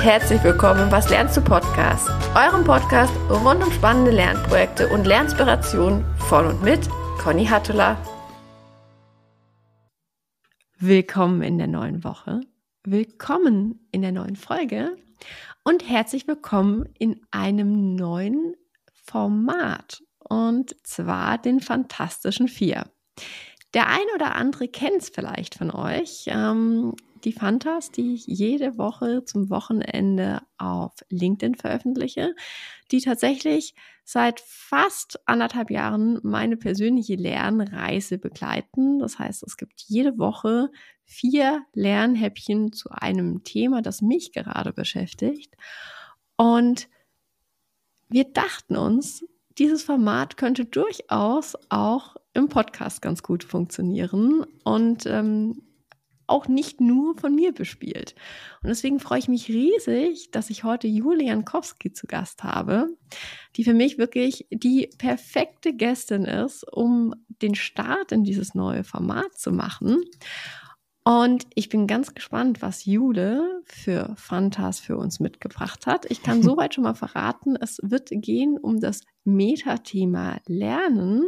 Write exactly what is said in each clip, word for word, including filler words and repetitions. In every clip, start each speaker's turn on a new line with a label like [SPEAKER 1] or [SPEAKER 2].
[SPEAKER 1] herzlich willkommen im Was lernst du Podcast, eurem Podcast rund um spannende Lernprojekte und Lerninspiration von und mit Conny Hattula. Willkommen in der neuen Woche, willkommen in der neuen Folge und herzlich willkommen in einem neuen Format, und zwar den Fantastischen Vier. Der ein oder andere kennt es vielleicht von euch, ähm, die Fantas, die ich jede Woche zum Wochenende auf LinkedIn veröffentliche, die tatsächlich seit fast anderthalb Jahren meine persönliche Lernreise begleiten. Das heißt, es gibt jede Woche vier Lernhäppchen zu einem Thema, das mich gerade beschäftigt. Und wir dachten uns, dieses Format könnte durchaus auch im Podcast ganz gut funktionieren und ähm, auch nicht nur von mir bespielt. Und deswegen freue ich mich riesig, dass ich heute Julia Jankowski zu Gast habe, die für mich wirklich die perfekte Gästin ist, um den Start in dieses neue Format zu machen. Und ich bin ganz gespannt, was Jule für Fantas für uns mitgebracht hat. Ich kann soweit schon mal verraten, es wird gehen um das Metathema Lernen.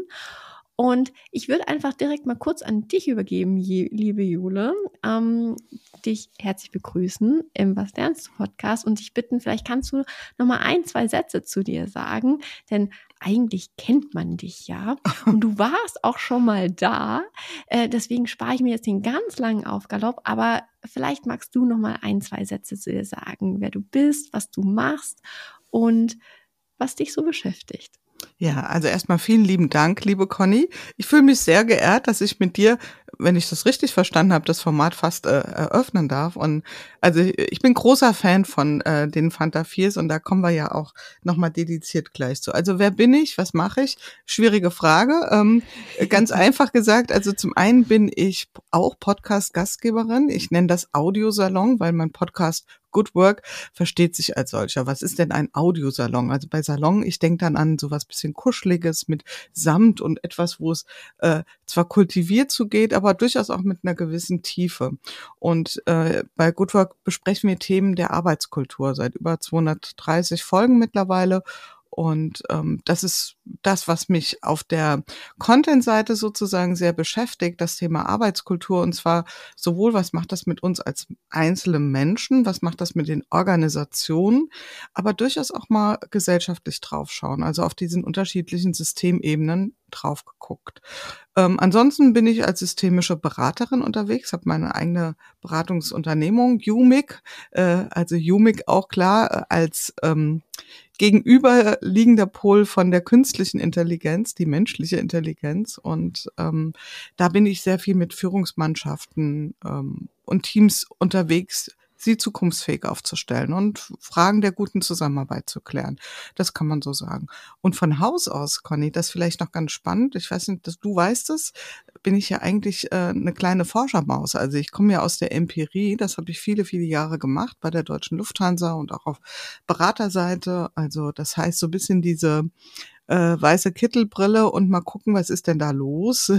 [SPEAKER 1] Und ich würde einfach direkt mal kurz an dich übergeben, liebe Jule, ähm, dich herzlich begrüßen im Was lernst du Podcast und dich bitten, vielleicht kannst du noch mal ein, zwei Sätze zu dir sagen, denn eigentlich kennt man dich ja und du warst auch schon mal da, äh, deswegen spare ich mir jetzt den ganz langen Aufgalopp, aber vielleicht magst du noch mal ein, zwei Sätze zu dir sagen, wer du bist, was du machst und was dich so beschäftigt.
[SPEAKER 2] Ja, also erstmal vielen lieben Dank, liebe Conny. Ich fühle mich sehr geehrt, dass ich mit dir, wenn ich das richtig verstanden habe, das Format fast äh, eröffnen darf. Und also ich bin großer Fan von äh, den Fanta Viers und da kommen wir ja auch nochmal dediziert gleich zu. Also wer bin ich? Was mache ich? Schwierige Frage. Ähm, ganz einfach gesagt, also zum einen bin ich auch Podcast-Gastgeberin. Ich nenne das Audiosalon, weil mein Podcast Good Work versteht sich als solcher. Was ist denn ein Audiosalon? Also bei Salon, ich denke dann an sowas bisschen Kuscheliges mit Samt und etwas, wo es äh, zwar kultiviert zugeht, aber durchaus auch mit einer gewissen Tiefe. Und äh, bei Good Work besprechen wir Themen der Arbeitskultur seit über zweihundertdreißig Folgen mittlerweile. Und ähm, das ist das, was mich auf der Content-Seite sozusagen sehr beschäftigt, das Thema Arbeitskultur. Und zwar sowohl, was macht das mit uns als einzelnen Menschen, was macht das mit den Organisationen, aber durchaus auch mal gesellschaftlich draufschauen, also auf diesen unterschiedlichen Systemebenen drauf geguckt. Ähm, ansonsten bin ich als systemische Beraterin unterwegs, habe meine eigene Beratungsunternehmung, Umic, äh, also Umic auch klar äh, als ähm, gegenüberliegender Pol von der künstlichen Intelligenz, die menschliche Intelligenz. Und ähm, da bin ich sehr viel mit Führungsmannschaften ähm, und Teams unterwegs, sie zukunftsfähig aufzustellen und Fragen der guten Zusammenarbeit zu klären. Das kann man so sagen. Und von Haus aus, Conny, das ist vielleicht noch ganz spannend, ich weiß nicht, dass du weißt es, bin ich ja eigentlich äh, eine kleine Forschermaus. Also ich komme ja aus der Empirie, das habe ich viele, viele Jahre gemacht bei der Deutschen Lufthansa und auch auf Beraterseite. Also das heißt so ein bisschen diese äh, weiße Kittelbrille und mal gucken, was ist denn da los,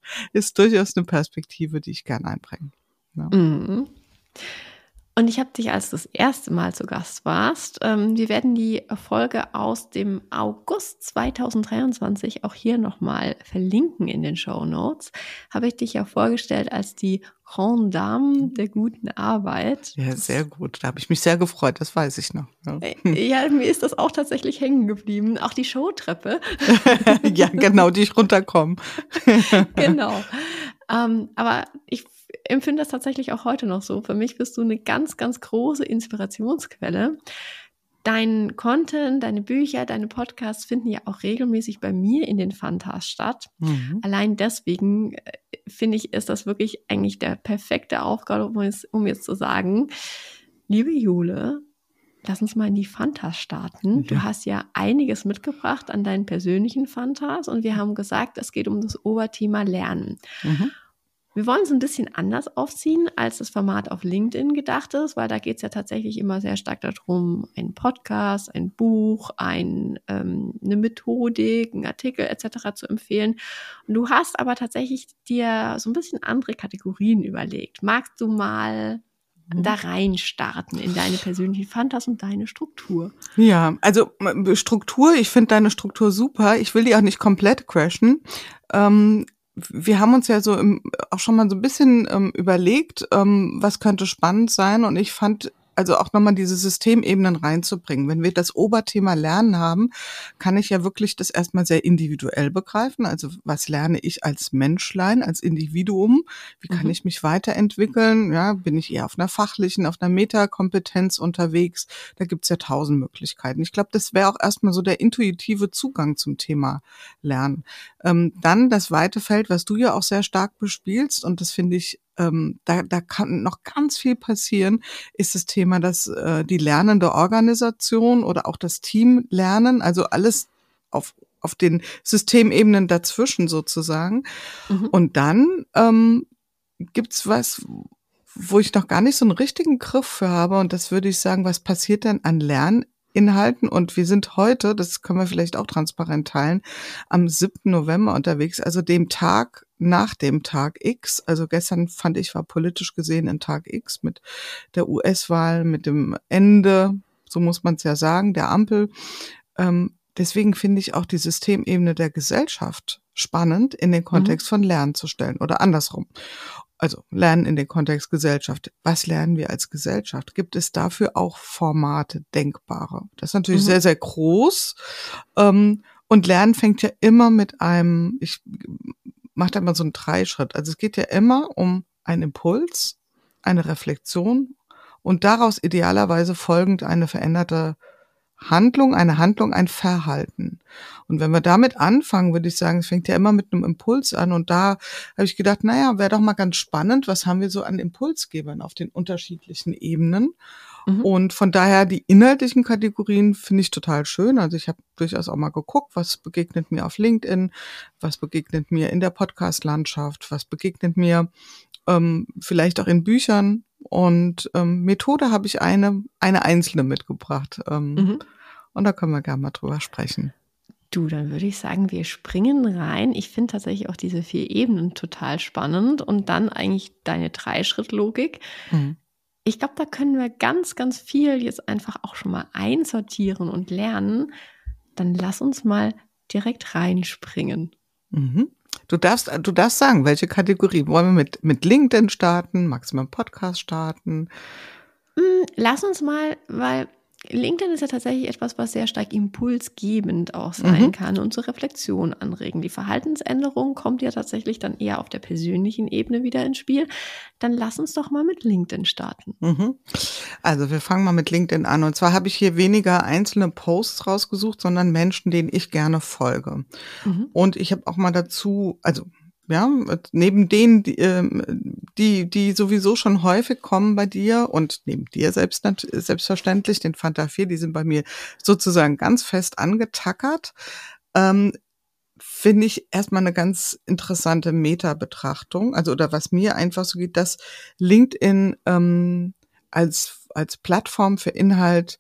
[SPEAKER 2] ist durchaus eine Perspektive, die ich gerne einbringe. Ja.
[SPEAKER 1] Mhm. Und ich habe dich, als du das erste Mal zu Gast warst, ähm, wir werden die Folge aus dem August zweitausenddreiundzwanzig auch hier nochmal verlinken in den Shownotes, habe ich dich ja vorgestellt als die Grande Dame der guten Arbeit.
[SPEAKER 2] Ja, sehr gut. Da habe ich mich sehr gefreut, das weiß ich noch. Ja,
[SPEAKER 1] ja mir ist das auch tatsächlich hängen geblieben. Auch die Showtreppe.
[SPEAKER 2] Ja, genau, die ich runterkomme.
[SPEAKER 1] Genau. Ähm, aber ich empfinde das tatsächlich auch heute noch so. Für mich bist du eine ganz, ganz große Inspirationsquelle. Dein Content, deine Bücher, deine Podcasts finden ja auch regelmäßig bei mir in den Fantas statt. Mhm. Allein deswegen äh, finde ich, ist das wirklich eigentlich der perfekte Aufgabe, um jetzt, um jetzt zu sagen, liebe Jule, lass uns mal in die Fantas starten. Ja. Du hast ja einiges mitgebracht an deinen persönlichen Fantas und wir haben gesagt, es geht um das Oberthema Lernen. Mhm. Wir wollen es ein bisschen anders aufziehen, als das Format auf LinkedIn gedacht ist, weil da geht es ja tatsächlich immer sehr stark darum, einen Podcast, ein Buch, ein, ähm, eine Methodik, einen Artikel et cetera zu empfehlen. Und du hast aber tatsächlich dir so ein bisschen andere Kategorien überlegt. Magst du mal da rein starten in deine persönlichen Fantas und deine Struktur.
[SPEAKER 2] Ja, also Struktur, ich finde deine Struktur super. Ich will die auch nicht komplett crashen. Ähm, wir haben uns ja so im, auch schon mal so ein bisschen ähm, überlegt, ähm, was könnte spannend sein. Und ich fand, also auch nochmal diese Systemebenen reinzubringen. Wenn wir das Oberthema Lernen haben, kann ich ja wirklich das erstmal sehr individuell begreifen. Also was lerne ich als Menschlein, als Individuum? Wie kann mhm. ich mich weiterentwickeln? Ja, bin ich eher auf einer fachlichen, auf einer Metakompetenz unterwegs? Da gibt's ja tausend Möglichkeiten. Ich glaube, das wäre auch erstmal so der intuitive Zugang zum Thema Lernen. Ähm, dann das weite Feld, was du ja auch sehr stark bespielst, und das finde ich, ähm, da, da kann noch ganz viel passieren, ist das Thema, dass äh, die lernende Organisation oder auch das Teamlernen, also alles auf auf den Systemebenen dazwischen sozusagen. Mhm. Und dann ähm, gibt's was, wo ich noch gar nicht so einen richtigen Griff für habe, und das würde ich sagen, was passiert denn an Lerninhalten? Und wir sind heute, das können wir vielleicht auch transparent teilen, am siebten November unterwegs, also dem Tag nach dem Tag X. Also gestern fand ich, war politisch gesehen ein Tag X mit der U S-Wahl, mit dem Ende, so muss man es ja sagen, der Ampel. Ähm, deswegen finde ich auch die Systemebene der Gesellschaft spannend in den Kontext mhm. von Lernen zu stellen oder andersrum. Also Lernen in den Kontext Gesellschaft. Was lernen wir als Gesellschaft? Gibt es dafür auch Formate, denkbare? Das ist natürlich mhm. sehr, sehr groß. Ähm, und Lernen fängt ja immer mit einem, ich mache da mal so einen Dreischritt. Also es geht ja immer um einen Impuls, eine Reflexion und daraus idealerweise folgend eine veränderte Handlung, eine Handlung, ein Verhalten. Und wenn wir damit anfangen, würde ich sagen, es fängt ja immer mit einem Impuls an. Und da habe ich gedacht, naja, wäre doch mal ganz spannend, was haben wir so an Impulsgebern auf den unterschiedlichen Ebenen? Mhm. Und von daher die inhaltlichen Kategorien finde ich total schön. Also ich habe durchaus auch mal geguckt, was begegnet mir auf LinkedIn, was begegnet mir in der Podcast-Landschaft, was begegnet mir ähm, vielleicht auch in Büchern. Und ähm, Methode habe ich eine, eine einzelne mitgebracht. Ähm, mhm. Und da können wir gerne mal drüber sprechen.
[SPEAKER 1] Du, dann würde ich sagen, wir springen rein. Ich finde tatsächlich auch diese vier Ebenen total spannend und dann eigentlich deine Dreischrittlogik. Mhm. Ich glaube, da können wir ganz, ganz viel jetzt einfach auch schon mal einsortieren und lernen. Dann lass uns mal direkt reinspringen.
[SPEAKER 2] Mhm. Du darfst, du darfst sagen, welche Kategorie. Wollen wir mit, mit LinkedIn starten? Magst du mal einen Podcast starten?
[SPEAKER 1] Lass uns mal, weil LinkedIn ist ja tatsächlich etwas, was sehr stark impulsgebend auch sein mhm. kann und zur Reflexion anregen. Die Verhaltensänderung kommt ja tatsächlich dann eher auf der persönlichen Ebene wieder ins Spiel. Dann lass uns doch mal mit LinkedIn starten.
[SPEAKER 2] Mhm. Also wir fangen mal mit LinkedIn an. Und zwar habe ich hier weniger einzelne Posts rausgesucht, sondern Menschen, denen ich gerne folge. Mhm. Und ich habe auch mal dazu, also ja, neben denen, die, die, die sowieso schon häufig kommen bei dir und neben dir selbst, selbstverständlich, den Fanta vier, die sind bei mir sozusagen ganz fest angetackert, ähm, finde ich erstmal eine ganz interessante Meta-Betrachtung. Also, oder was mir einfach so geht, dass LinkedIn ähm, als, als Plattform für Inhalt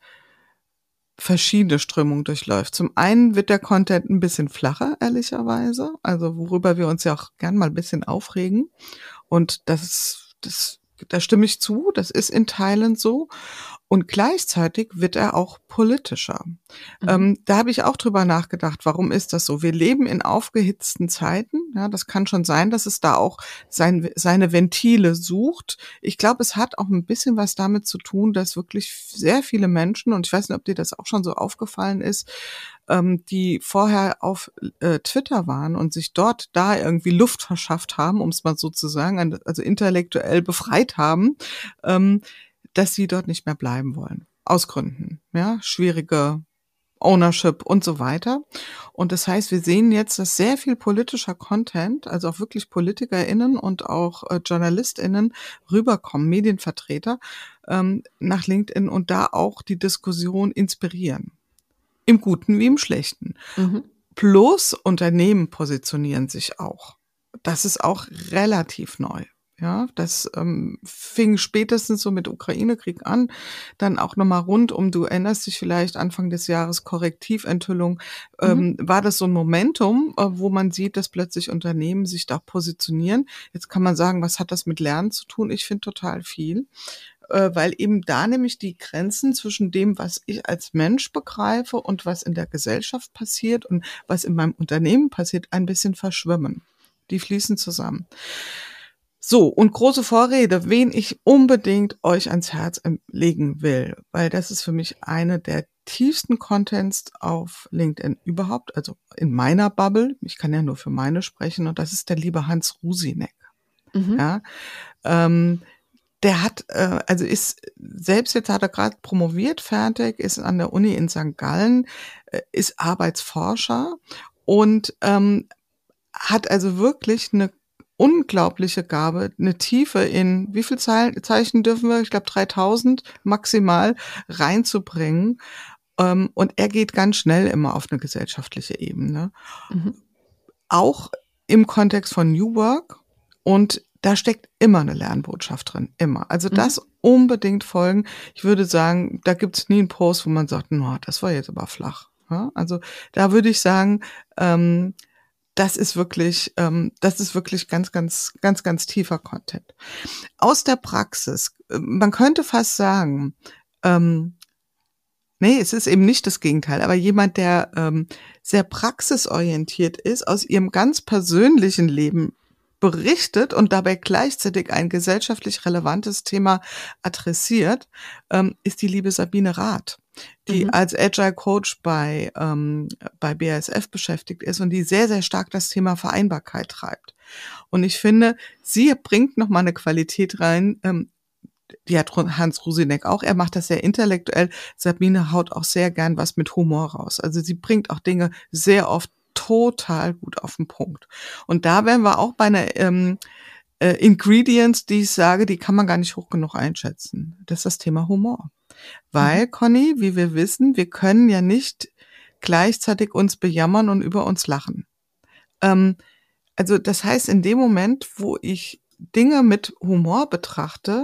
[SPEAKER 2] verschiedene Strömungen durchläuft. Zum einen wird der Content ein bisschen flacher, ehrlicherweise, also worüber wir uns ja auch gern mal ein bisschen aufregen. Und das ist, das, da stimme ich zu, das ist in Teilen so. Und gleichzeitig wird er auch politischer. Mhm. Ähm, da habe ich auch drüber nachgedacht, warum ist das so? Wir leben in aufgehitzten Zeiten. Ja, das kann schon sein, dass es da auch sein, seine Ventile sucht. Ich glaube, es hat auch ein bisschen was damit zu tun, dass wirklich sehr viele Menschen, und ich weiß nicht, ob dir das auch schon so aufgefallen ist, ähm, die vorher auf äh, Twitter waren und sich dort da irgendwie Luft verschafft haben, um es mal so zu sagen, also intellektuell befreit haben, ähm, dass sie dort nicht mehr bleiben wollen. Aus Gründen, ja, schwierige Ownership und so weiter. Und das heißt, wir sehen jetzt, dass sehr viel politischer Content, also auch wirklich PolitikerInnen und auch äh, JournalistInnen rüberkommen, Medienvertreter, ähm, nach LinkedIn und da auch die Diskussion inspirieren. Im Guten wie im Schlechten. Mhm. Plus Unternehmen positionieren sich auch. Das ist auch relativ neu. Ja, das ähm, fing spätestens so mit Ukraine-Krieg an, dann auch nochmal rund um, du erinnerst dich vielleicht, Anfang des Jahres Korrektiventhüllung, ähm, mhm. war das so ein Momentum, äh, wo man sieht, dass plötzlich Unternehmen sich da positionieren. Jetzt kann man sagen, was hat das mit Lernen zu tun? Ich finde total viel. äh, weil eben da nämlich die Grenzen zwischen dem, was ich als Mensch begreife und was in der Gesellschaft passiert und was in meinem Unternehmen passiert, ein bisschen verschwimmen. Die fließen zusammen. So, und große Vorrede, wen ich unbedingt euch ans Herz legen will, weil das ist für mich eine der tiefsten Contents auf LinkedIn überhaupt, also in meiner Bubble, ich kann ja nur für meine sprechen, und das ist der liebe Hans Rusinek. Mhm. Ja, ähm, der hat, äh, also ist, selbst jetzt hat er gerade promoviert, fertig, ist an der Uni in Sankt Gallen, äh, ist Arbeitsforscher und ähm, hat also wirklich eine unglaubliche Gabe, eine Tiefe in, wie viel Zeichen dürfen wir? Ich glaube dreitausend maximal reinzubringen. Ähm, und er geht ganz schnell immer auf eine gesellschaftliche Ebene. Mhm. Auch im Kontext von New Work. Und da steckt immer eine Lernbotschaft drin, immer. Also das mhm. unbedingt folgen. Ich würde sagen, da gibt es nie einen Post, wo man sagt, no, das war jetzt aber flach. Ja? Also da würde ich sagen, ähm, Das ist wirklich, ähm, das ist wirklich ganz, ganz, ganz, ganz tiefer Content. Aus der Praxis, man könnte fast sagen, ähm, nee, es ist eben nicht das Gegenteil, aber jemand, der ähm, sehr praxisorientiert ist, aus ihrem ganz persönlichen Leben berichtet und dabei gleichzeitig ein gesellschaftlich relevantes Thema adressiert, ähm, ist die liebe Sabine Rath, die mhm. als Agile Coach bei ähm, bei B A S F beschäftigt ist und die sehr, sehr stark das Thema Vereinbarkeit treibt. Und ich finde, sie bringt noch mal eine Qualität rein, ähm, die hat Hans Rusinek auch, er macht das sehr intellektuell. Sabine haut auch sehr gern was mit Humor raus. Also sie bringt auch Dinge sehr oft total gut auf den Punkt. Und da wären wir auch bei einer ähm, äh, Ingredients, die ich sage, die kann man gar nicht hoch genug einschätzen. Das ist das Thema Humor. Weil, mhm. Conny, wie wir wissen, wir können ja nicht gleichzeitig uns bejammern und über uns lachen. Ähm, also das heißt, in dem Moment, wo ich Dinge mit Humor betrachte,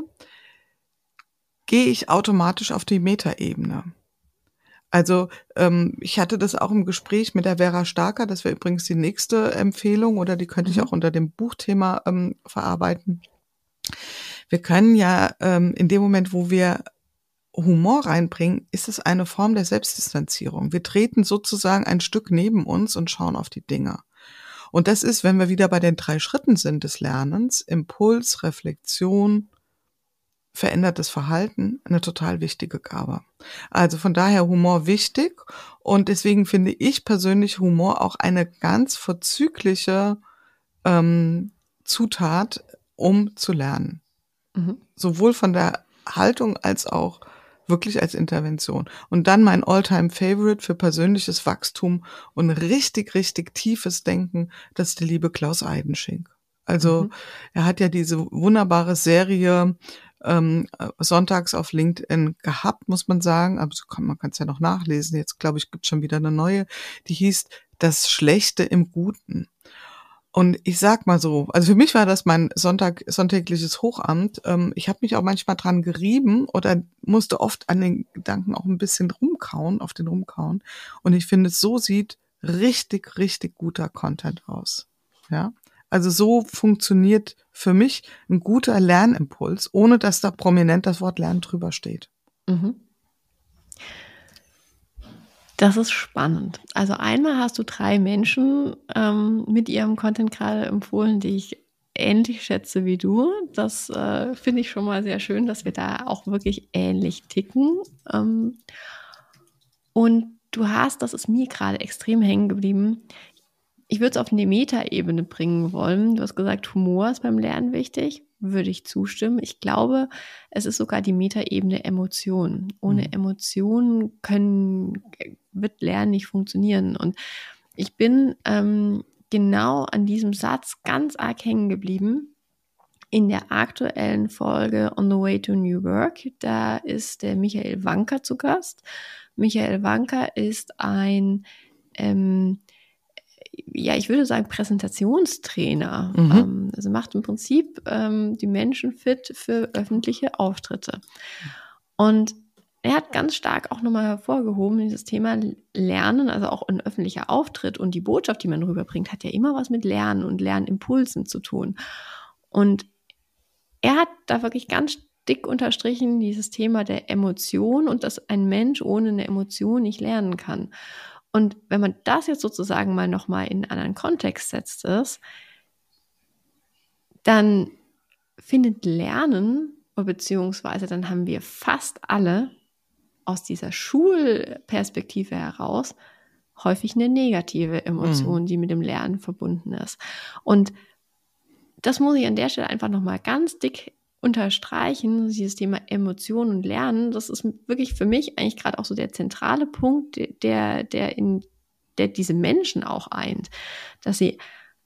[SPEAKER 2] gehe ich automatisch auf die Metaebene. Also ähm, ich hatte das auch im Gespräch mit der Vera Starker, das wäre übrigens die nächste Empfehlung oder die könnte mhm. ich auch unter dem Buchthema ähm, verarbeiten. Wir können ja ähm, in dem Moment, wo wir Humor reinbringen, ist es eine Form der Selbstdistanzierung. Wir treten sozusagen ein Stück neben uns und schauen auf die Dinge. Und das ist, wenn wir wieder bei den drei Schritten sind des Lernens, Impuls, Reflexion, verändertes Verhalten, eine total wichtige Gabe. Also von daher Humor wichtig und deswegen finde ich persönlich Humor auch eine ganz vorzügliche ähm, Zutat, um zu lernen. Mhm. Sowohl von der Haltung als auch wirklich als Intervention. Und dann mein All-Time-Favorite für persönliches Wachstum und richtig, richtig tiefes Denken, das ist der liebe Klaus Eidenschink. Also mhm. er hat ja diese wunderbare Serie ähm, sonntags auf LinkedIn gehabt, muss man sagen. Aber man kann es ja noch nachlesen. Jetzt, glaube ich, gibt es schon wieder eine neue. Die hieß Das Schlechte im Guten. Und ich sag mal so, also für mich war das mein Sonntag, sonntägliches Hochamt. Ähm, ich habe mich auch manchmal dran gerieben oder musste oft an den Gedanken auch ein bisschen rumkauen, auf den rumkauen. Und ich finde, so sieht richtig, richtig guter Content aus. Ja. Also so funktioniert für mich ein guter Lernimpuls, ohne dass da prominent das Wort Lernen drüber steht. Mhm.
[SPEAKER 1] Das ist spannend. Also einmal hast du drei Menschen ähm, mit ihrem Content gerade empfohlen, die ich ähnlich schätze wie du. Das äh, finde ich schon mal sehr schön, dass wir da auch wirklich ähnlich ticken. Ähm, und du hast, das ist mir gerade extrem hängen geblieben, ich würde es auf eine Metaebene bringen wollen. Du hast gesagt, Humor ist beim Lernen wichtig. Würde ich zustimmen. Ich glaube, es ist sogar die Metaebene Emotionen. Ohne mhm. Emotionen können, wird Lernen nicht funktionieren. Und ich bin ähm, genau an diesem Satz ganz arg hängen geblieben. In der aktuellen Folge On the Way to New Work, da ist der Michael Wanker zu Gast. Michael Wanker ist ein ähm, ja, ich würde sagen Präsentationstrainer. Mhm. Ähm, also macht im Prinzip ähm, die Menschen fit für öffentliche Auftritte. Und er hat ganz stark auch nochmal hervorgehoben, dieses Thema Lernen, also auch ein öffentlicher Auftritt und die Botschaft, die man rüberbringt, hat ja immer was mit Lernen und Lernimpulsen zu tun. Und er hat da wirklich ganz dick unterstrichen, dieses Thema der Emotion und dass ein Mensch ohne eine Emotion nicht lernen kann. Und wenn man das jetzt sozusagen mal nochmal in einen anderen Kontext setzt, ist, dann findet Lernen, beziehungsweise dann haben wir fast alle aus dieser Schulperspektive heraus häufig eine negative Emotion, mhm. die mit dem Lernen verbunden ist. Und das muss ich an der Stelle einfach nochmal ganz dick unterstreichen, dieses Thema Emotionen und Lernen. Das ist wirklich für mich eigentlich gerade auch so der zentrale Punkt, der, der, in, der diese Menschen auch eint, dass sie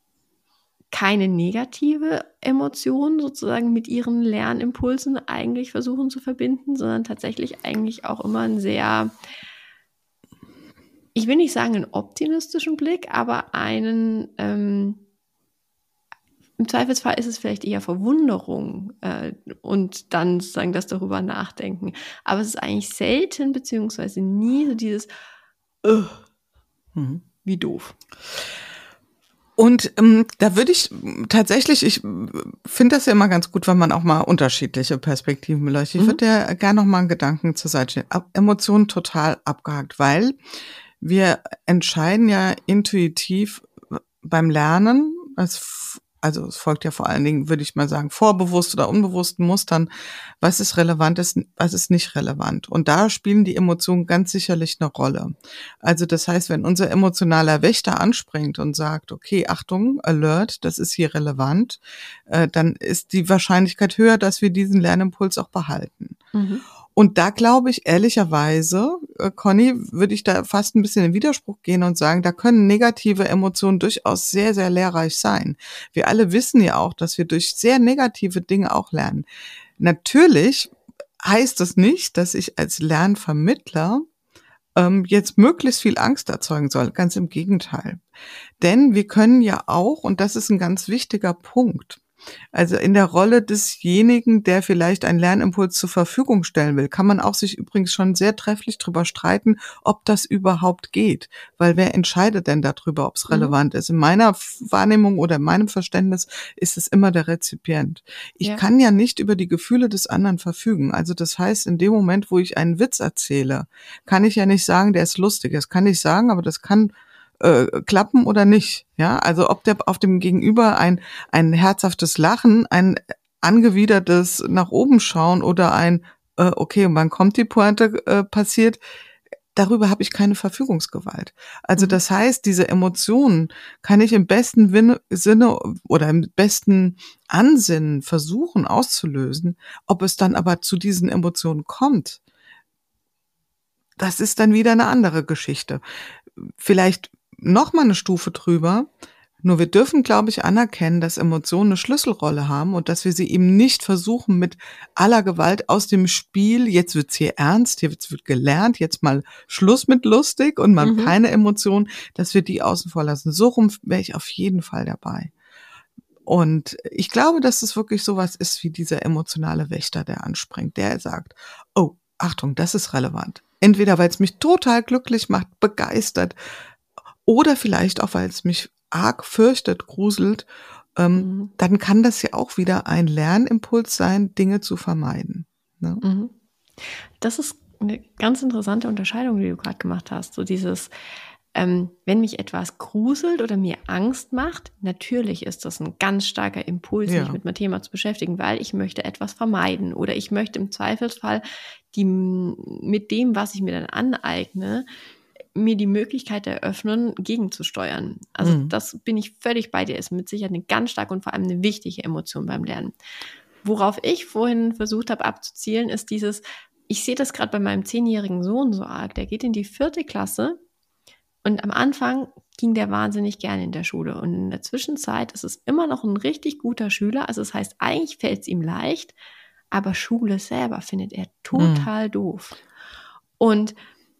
[SPEAKER 1] keine negative Emotion sozusagen mit ihren Lernimpulsen eigentlich versuchen zu verbinden, sondern tatsächlich eigentlich auch immer einen sehr, ich will nicht sagen einen optimistischen Blick, aber einen, ähm, im Zweifelsfall ist es vielleicht eher Verwunderung äh, und dann sozusagen das darüber nachdenken. Aber es ist eigentlich selten beziehungsweise nie so dieses uh, mhm. wie doof.
[SPEAKER 2] Und ähm, da würde ich tatsächlich, ich finde das ja immer ganz gut, wenn man auch mal unterschiedliche Perspektiven beleuchtet. Ich würde ja gerne noch mal einen Gedanken zur Seite stellen. Ab, Emotionen total abgehakt, weil wir entscheiden ja intuitiv beim Lernen, als also es folgt ja vor allen Dingen, würde ich mal sagen, vorbewusst oder unbewussten Mustern, was ist relevant, ist, was ist nicht relevant. Und da spielen die Emotionen ganz sicherlich eine Rolle. Also das heißt, wenn unser emotionaler Wächter anspringt und sagt, okay, Achtung, Alert, das ist hier relevant, äh, dann ist die Wahrscheinlichkeit höher, dass wir diesen Lernimpuls auch behalten. Mhm. Und da glaube ich ehrlicherweise, äh, Conny, würde ich da fast ein bisschen in Widerspruch gehen und sagen, da können negative Emotionen durchaus sehr, sehr lehrreich sein. Wir alle wissen ja auch, dass wir durch sehr negative Dinge auch lernen. Natürlich heißt das nicht, dass ich als Lernvermittler ähm, jetzt möglichst viel Angst erzeugen soll. Ganz im Gegenteil. Denn wir können ja auch, und das ist ein ganz wichtiger Punkt, also in der Rolle desjenigen, der vielleicht einen Lernimpuls zur Verfügung stellen will, kann man auch sich übrigens schon sehr trefflich drüber streiten, ob das überhaupt geht. Weil wer entscheidet denn darüber, ob es relevant mhm. ist? In meiner Wahrnehmung oder in meinem Verständnis ist es immer der Rezipient. Ich ja. kann ja nicht über die Gefühle des anderen verfügen. Also das heißt, in dem Moment, wo ich einen Witz erzähle, kann ich ja nicht sagen, der ist lustig. Das kann ich sagen, aber das kann Äh, klappen oder nicht, ja, also ob der auf dem Gegenüber ein ein herzhaftes Lachen, ein angewidertes nach oben schauen oder ein äh, okay, und wann kommt die Pointe äh, passiert, darüber habe ich keine Verfügungsgewalt. Also mhm. das heißt, diese Emotionen kann ich im besten Win- Sinne oder im besten Ansinnen versuchen auszulösen, ob es dann aber zu diesen Emotionen kommt, das ist dann wieder eine andere Geschichte. Vielleicht noch mal eine Stufe drüber. Nur wir dürfen, glaube ich, anerkennen, dass Emotionen eine Schlüsselrolle haben und dass wir sie eben nicht versuchen, mit aller Gewalt aus dem Spiel, jetzt wird's hier ernst, jetzt wird gelernt, jetzt mal Schluss mit lustig und mal mhm. keine Emotionen, dass wir die außen vor lassen. So rum wäre ich auf jeden Fall dabei. Und ich glaube, dass es wirklich sowas ist wie dieser emotionale Wächter, der anspringt, der sagt, oh, Achtung, das ist relevant. Entweder, weil es mich total glücklich macht, begeistert, oder vielleicht auch, weil es mich arg fürchtet, gruselt, ähm, mhm. dann kann das ja auch wieder ein Lernimpuls sein, Dinge zu vermeiden. Ne?
[SPEAKER 1] Mhm. Das ist eine ganz interessante Unterscheidung, die du gerade gemacht hast. So dieses, ähm, wenn mich etwas gruselt oder mir Angst macht, natürlich ist das ein ganz starker Impuls, ja. mich mit meinem Thema zu beschäftigen, weil ich möchte etwas vermeiden oder ich möchte im Zweifelsfall die, mit dem, was ich mir dann aneigne, mir die Möglichkeit eröffnen, gegenzusteuern. Also mhm. das bin ich völlig bei dir, ist mit Sicherheit eine ganz starke und vor allem eine wichtige Emotion beim Lernen. Worauf ich vorhin versucht habe abzuzielen, ist dieses, ich sehe das gerade bei meinem zehnjährigen Sohn so arg, der geht in die vierte Klasse und am Anfang ging der wahnsinnig gerne in der Schule und in der Zwischenzeit ist es immer noch ein richtig guter Schüler, also das heißt, eigentlich fällt es ihm leicht, aber Schule selber findet er total mhm. doof. Und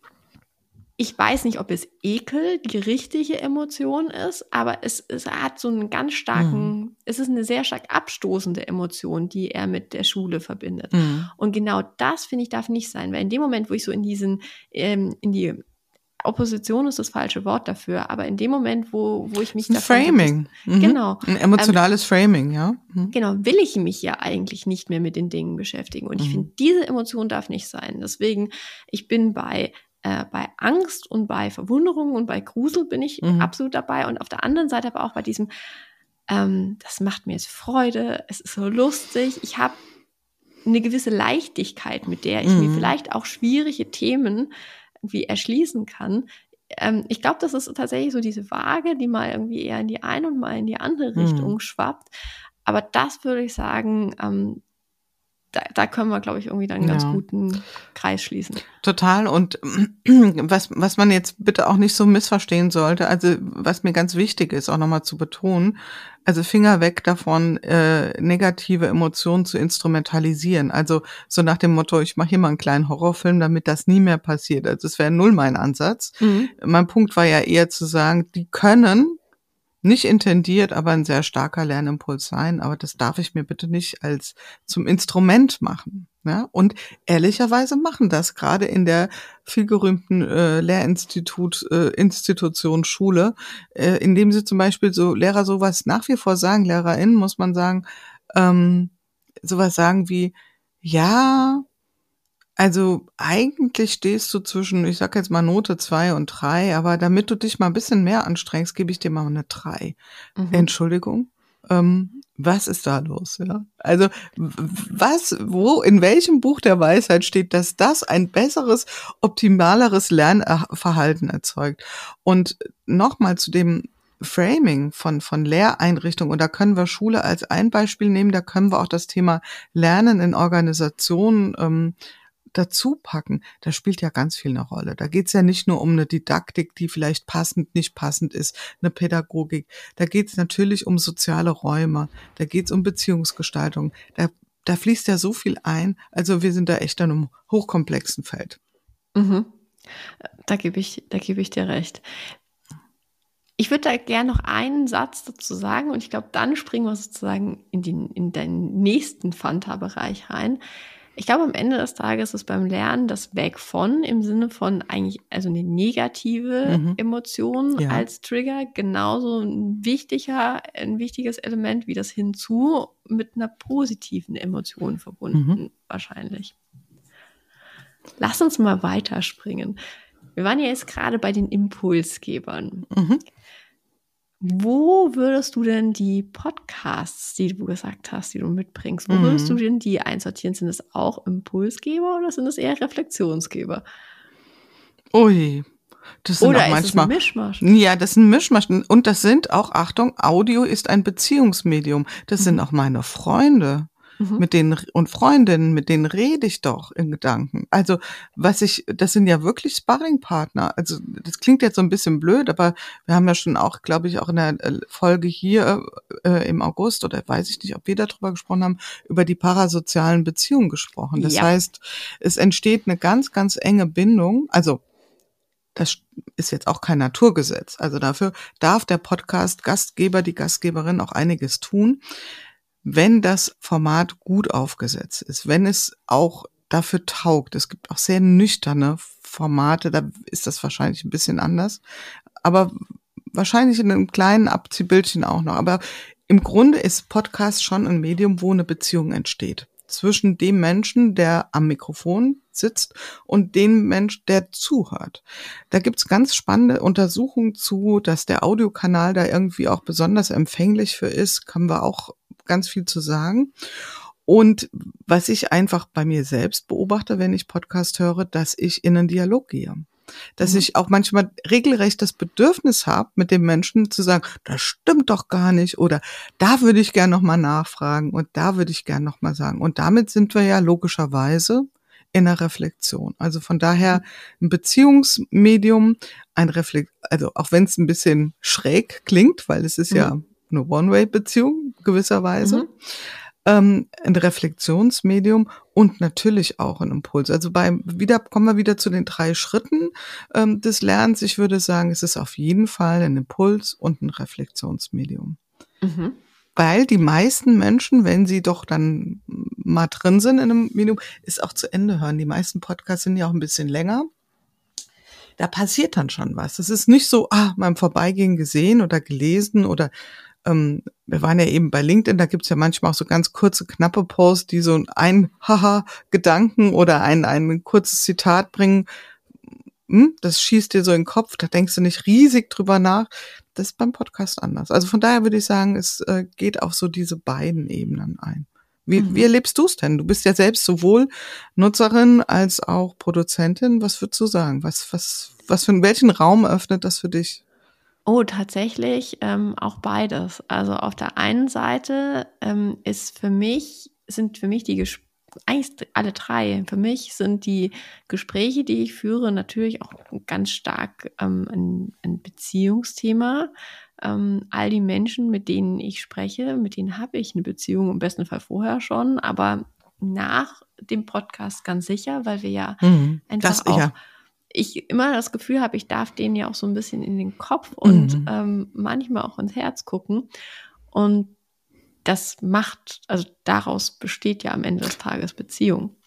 [SPEAKER 1] ich weiß nicht, ob es Ekel die richtige Emotion ist, aber es, es hat so einen ganz starken, mhm. es ist eine sehr stark abstoßende Emotion, die er mit der Schule verbindet. Mhm. Und genau das, finde ich, darf nicht sein, weil in dem Moment, wo ich so in diesen, ähm, in die Opposition ist das falsche Wort dafür, aber in dem Moment, wo, wo ich mich
[SPEAKER 2] ein
[SPEAKER 1] davon
[SPEAKER 2] Framing.
[SPEAKER 1] bewusst,
[SPEAKER 2] mhm.
[SPEAKER 1] genau.
[SPEAKER 2] Ein emotionales ähm, Framing, ja. Mhm.
[SPEAKER 1] Genau, will ich mich ja eigentlich nicht mehr mit den Dingen beschäftigen. Und ich mhm. finde, diese Emotion darf nicht sein. Deswegen, ich bin bei, äh, bei Angst und bei Verwunderung und bei Grusel bin ich mhm. absolut dabei. Und auf der anderen Seite aber auch bei diesem, ähm, das macht mir jetzt Freude, es ist so lustig. Ich habe eine gewisse Leichtigkeit, mit der ich mhm. mir vielleicht auch schwierige Themen irgendwie erschließen kann. Ähm, ich glaube, das ist tatsächlich so diese Waage, die mal irgendwie eher in die eine und mal in die andere mhm. Richtung schwappt. Aber das würde ich sagen, ähm, da, da können wir, glaube ich, irgendwie dann einen ja. ganz guten Kreis schließen.
[SPEAKER 2] Total. Und was, was man jetzt bitte auch nicht so missverstehen sollte, also was mir ganz wichtig ist, auch nochmal zu betonen, also Finger weg davon, äh, negative Emotionen zu instrumentalisieren. Also so nach dem Motto, ich mache hier mal einen kleinen Horrorfilm, damit das nie mehr passiert. Also das wäre null mein Ansatz. Mhm. Mein Punkt war ja eher zu sagen, die können nicht intendiert, aber ein sehr starker Lernimpuls sein, aber das darf ich mir bitte nicht als zum Instrument machen. Ja? Und ehrlicherweise machen das gerade in der vielgerühmten äh, Lehrinstitut, äh, Institution Schule, äh, indem sie zum Beispiel so Lehrer sowas nach wie vor sagen, LehrerInnen muss man sagen, ähm, sowas sagen wie, ja, also eigentlich stehst du zwischen, ich sag jetzt mal Note zwei und drei, aber damit du dich mal ein bisschen mehr anstrengst, gebe ich dir mal eine drei. Mhm. Entschuldigung, ähm, was ist da los? Ja? Also was, wo, in welchem Buch der Weisheit steht, dass das ein besseres, optimaleres Lernverhalten erzeugt? Und nochmal zu dem Framing von, von Lehreinrichtungen, und da können wir Schule als ein Beispiel nehmen, da können wir auch das Thema Lernen in Organisationen ähm, dazu packen, da spielt ja ganz viel eine Rolle. Da geht's ja nicht nur um eine Didaktik, die vielleicht passend, nicht passend ist, eine Pädagogik. Da geht's natürlich um soziale Räume, da geht's um Beziehungsgestaltung. Da, da fließt ja so viel ein. Also wir sind da echt in einem hochkomplexen Feld.
[SPEAKER 1] Mhm. Da gebe ich, da gebe ich dir recht. Ich würde da gerne noch einen Satz dazu sagen und ich glaube, dann springen wir sozusagen in, den, in den nächsten Fanta-Bereich rein. Ich glaube, am Ende des Tages ist beim Lernen das Weg von im Sinne von eigentlich, also eine negative mhm. Emotion ja. als Trigger genauso ein wichtiger, ein wichtiges Element wie das Hinzu mit einer positiven Emotion verbunden, mhm. wahrscheinlich. Lass uns mal weiterspringen. Wir waren ja jetzt gerade bei den Impulsgebern. Mhm. Wo würdest du denn die Podcasts, die du gesagt hast, die du mitbringst, wo mhm. würdest du denn die einsortieren? Sind es auch Impulsgeber oder sind es eher Reflexionsgeber?
[SPEAKER 2] Ui, das sind
[SPEAKER 1] oder
[SPEAKER 2] auch
[SPEAKER 1] ist
[SPEAKER 2] manchmal,
[SPEAKER 1] es ein Mischmasch?
[SPEAKER 2] Ja, das sind Mischmasch. Und das sind auch, Achtung, Audio ist ein Beziehungsmedium. Das mhm. sind auch meine Freunde. Mhm. Mit denen und Freundinnen, mit denen rede ich doch in Gedanken. Also was ich, das sind ja wirklich Sparringpartner. Also das klingt jetzt so ein bisschen blöd, aber wir haben ja schon auch, glaube ich, auch in der Folge hier äh, im August, oder weiß ich nicht, ob wir darüber gesprochen haben, über die parasozialen Beziehungen gesprochen. Das ja. heißt, es entsteht eine ganz, ganz enge Bindung. Also das ist jetzt auch kein Naturgesetz. Also dafür darf der Podcast-Gastgeber, die Gastgeberin auch einiges tun, wenn das Format gut aufgesetzt ist, wenn es auch dafür taugt. Es gibt auch sehr nüchterne Formate, da ist das wahrscheinlich ein bisschen anders, aber wahrscheinlich in einem kleinen Abziehbildchen auch noch. Aber im Grunde ist Podcast schon ein Medium, wo eine Beziehung entsteht zwischen dem Menschen, der am Mikrofon sitzt, und dem Mensch, der zuhört. Da gibt's ganz spannende Untersuchungen zu, dass der Audiokanal da irgendwie auch besonders empfänglich für ist, können wir auch ganz viel zu sagen. Und was ich einfach bei mir selbst beobachte, wenn ich Podcast höre, dass ich in einen Dialog gehe. Dass mhm. ich auch manchmal regelrecht das Bedürfnis habe, mit dem Menschen zu sagen, das stimmt doch gar nicht, oder da würde ich gern nochmal nachfragen und da würde ich gern nochmal sagen. Und damit sind wir ja logischerweise in der Reflexion. Also von daher ein Beziehungsmedium, ein Reflekt, also auch wenn es ein bisschen schräg klingt, weil es ist mhm. ja eine One-Way-Beziehung gewisserweise, mhm. ähm, ein Reflexionsmedium und natürlich auch ein Impuls. Also beim wieder kommen wir wieder zu den drei Schritten ähm, des Lernens. Ich würde sagen, es ist auf jeden Fall ein Impuls und ein Reflexionsmedium. Mhm. Weil die meisten Menschen, wenn sie doch dann mal drin sind in einem Medium, ist auch zu Ende hören. Die meisten Podcasts sind ja auch ein bisschen länger. da passiert dann schon was. Es ist nicht so, ah, beim Vorbeigehen gesehen oder gelesen oder ähm, wir waren ja eben bei LinkedIn, da gibt's ja manchmal auch so ganz kurze, knappe Posts, die so ein Haha-Gedanken oder ein, ein kurzes Zitat bringen. Hm, das schießt dir so in den Kopf, da denkst du nicht riesig drüber nach. Das ist beim Podcast anders. Also von daher würde ich sagen, es äh, geht auf so diese beiden Ebenen ein. Wie, mhm. wie erlebst du es denn? Du bist ja selbst sowohl Nutzerin als auch Produzentin. Was würdest du sagen? Was, was, was für welchen Raum öffnet das für dich?
[SPEAKER 1] Oh, tatsächlich ähm, auch beides. Also auf der einen Seite ähm, ist für mich, sind für mich die Gespräche, eigentlich alle drei, für mich sind die Gespräche, die ich führe, natürlich auch ganz stark ähm, ein, ein Beziehungsthema. Ähm, all die Menschen, mit denen ich spreche, mit denen habe ich eine Beziehung, im besten Fall vorher schon, aber nach dem Podcast ganz sicher, weil wir ja mhm, einfach
[SPEAKER 2] das,
[SPEAKER 1] auch...
[SPEAKER 2] Ja.
[SPEAKER 1] ich immer das Gefühl habe, ich darf denen ja auch so ein bisschen in den Kopf und
[SPEAKER 2] mhm.
[SPEAKER 1] ähm, manchmal auch ins Herz gucken. Und das macht, also daraus besteht ja am Ende des Tages Beziehung.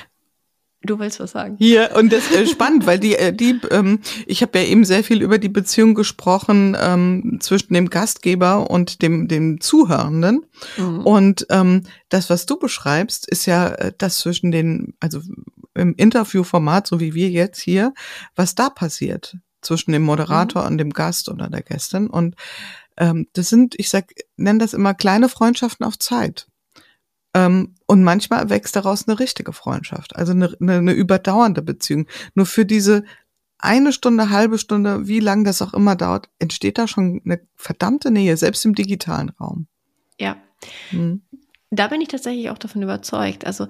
[SPEAKER 1] Du willst was sagen?
[SPEAKER 2] Hier, und das ist äh, spannend, weil die, äh, die ähm, ich habe ja eben sehr viel über die Beziehung gesprochen ähm, zwischen dem Gastgeber und dem dem Zuhörenden. Mhm. Und ähm, das, was du beschreibst, ist ja äh, das zwischen den, also im Interviewformat, so wie wir jetzt hier, was da passiert zwischen dem Moderator mhm. und dem Gast oder der Gästin. Und ähm, das sind, ich sag, nenne das immer kleine Freundschaften auf Zeit. Ähm, und manchmal wächst daraus eine richtige Freundschaft, also eine, eine, eine überdauernde Beziehung. Nur für diese eine Stunde, halbe Stunde, wie lang das auch immer dauert, entsteht da schon eine verdammte Nähe, selbst im digitalen Raum.
[SPEAKER 1] Ja, hm. Da bin ich tatsächlich auch davon überzeugt. Also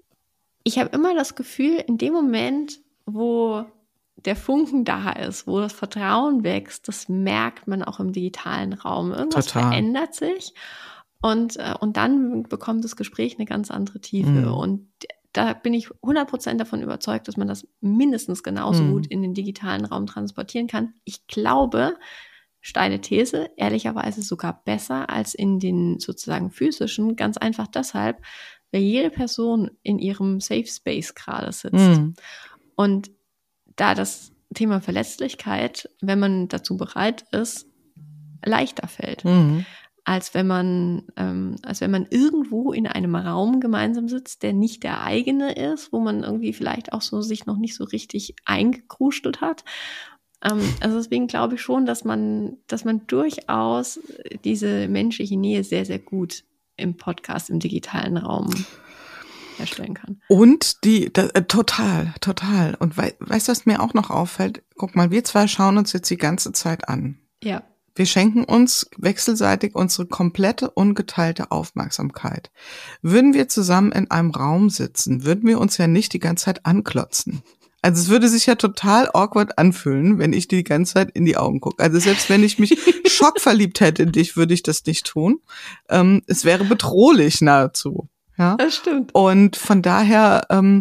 [SPEAKER 1] ich habe immer das Gefühl, in dem Moment, wo der Funken da ist, wo das Vertrauen wächst, das merkt man auch im digitalen Raum. Irgendwas Total. verändert sich. Und, äh, und dann bekommt das Gespräch eine ganz andere Tiefe. Mhm. Und da bin ich hundert Prozent davon überzeugt, dass man das mindestens genauso mhm. gut in den digitalen Raum transportieren kann. Ich glaube, steile These, ehrlicherweise sogar besser als in den sozusagen physischen. Ganz einfach deshalb, weil jede Person in ihrem Safe Space gerade sitzt. Mhm. Und da das Thema Verletzlichkeit, wenn man dazu bereit ist, leichter fällt. Mhm. als wenn man, ähm, als wenn man irgendwo in einem Raum gemeinsam sitzt, der nicht der eigene ist, wo man irgendwie vielleicht auch so sich noch nicht so richtig eingekrustelt hat. Ähm, also deswegen glaube ich schon, dass man, dass man durchaus diese menschliche Nähe sehr, sehr gut im Podcast, im digitalen Raum herstellen kann.
[SPEAKER 2] Und die, da, äh, total, total. Und wei- weißt du, was mir auch noch auffällt? Guck mal, wir zwei schauen uns jetzt die ganze Zeit an.
[SPEAKER 1] Ja.
[SPEAKER 2] Wir schenken uns wechselseitig unsere komplette, ungeteilte Aufmerksamkeit. Würden wir zusammen in einem Raum sitzen, würden wir uns ja nicht die ganze Zeit anklotzen. Also es würde sich ja total awkward anfühlen, wenn ich dir die ganze Zeit in die Augen gucke. Also selbst wenn ich mich schockverliebt hätte in dich, würde ich das nicht tun. Ähm, es wäre bedrohlich nahezu. Ja,
[SPEAKER 1] das stimmt.
[SPEAKER 2] Und von daher ähm,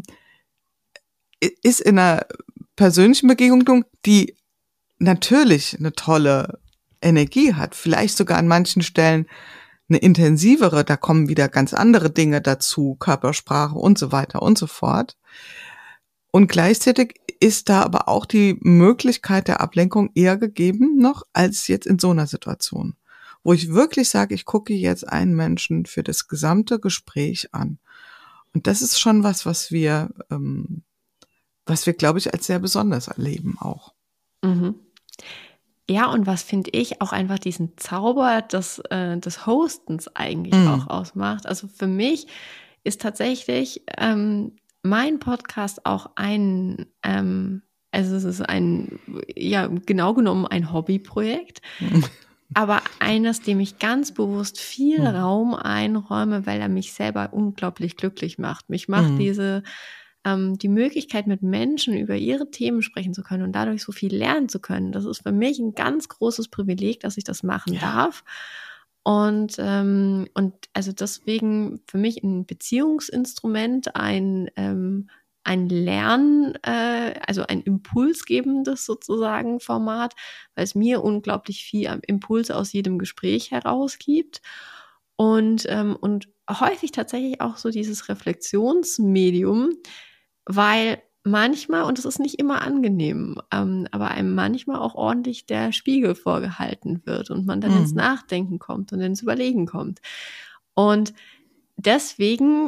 [SPEAKER 2] ist in einer persönlichen Begegnung, die natürlich eine tolle Energie hat, vielleicht sogar an manchen Stellen eine intensivere, da kommen wieder ganz andere Dinge dazu, Körpersprache und so weiter und so fort. Und gleichzeitig ist da aber auch die Möglichkeit der Ablenkung eher gegeben noch als jetzt in so einer Situation, wo ich wirklich sage, ich gucke jetzt einen Menschen für das gesamte Gespräch an. Und das ist schon was, was wir, ähm, was wir, glaube ich, als sehr besonders erleben auch.
[SPEAKER 1] Mhm. Ja, und was finde ich auch einfach diesen Zauber des, äh, des Hostens eigentlich mhm. auch ausmacht. Also für mich ist tatsächlich ähm, mein Podcast auch ein, ähm, also es ist ein, ja, genau genommen ein Hobbyprojekt, mhm. aber eines, dem ich ganz bewusst viel mhm. Raum einräume, weil er mich selber unglaublich glücklich macht. Mich macht mhm. diese die Möglichkeit, mit Menschen über ihre Themen sprechen zu können und dadurch so viel lernen zu können, das ist für mich ein ganz großes Privileg, dass ich das machen ja. darf. Und, ähm, und also deswegen für mich ein Beziehungsinstrument, ein, ähm, ein Lernen, äh, also ein impulsgebendes sozusagen Format, weil es mir unglaublich viel Impulse aus jedem Gespräch herausgibt. Und, ähm, und häufig tatsächlich auch so dieses Reflexionsmedium, weil manchmal, und es ist nicht immer angenehm, ähm, aber einem manchmal auch ordentlich der Spiegel vorgehalten wird und man dann mhm. ins Nachdenken kommt und ins Überlegen kommt. Und deswegen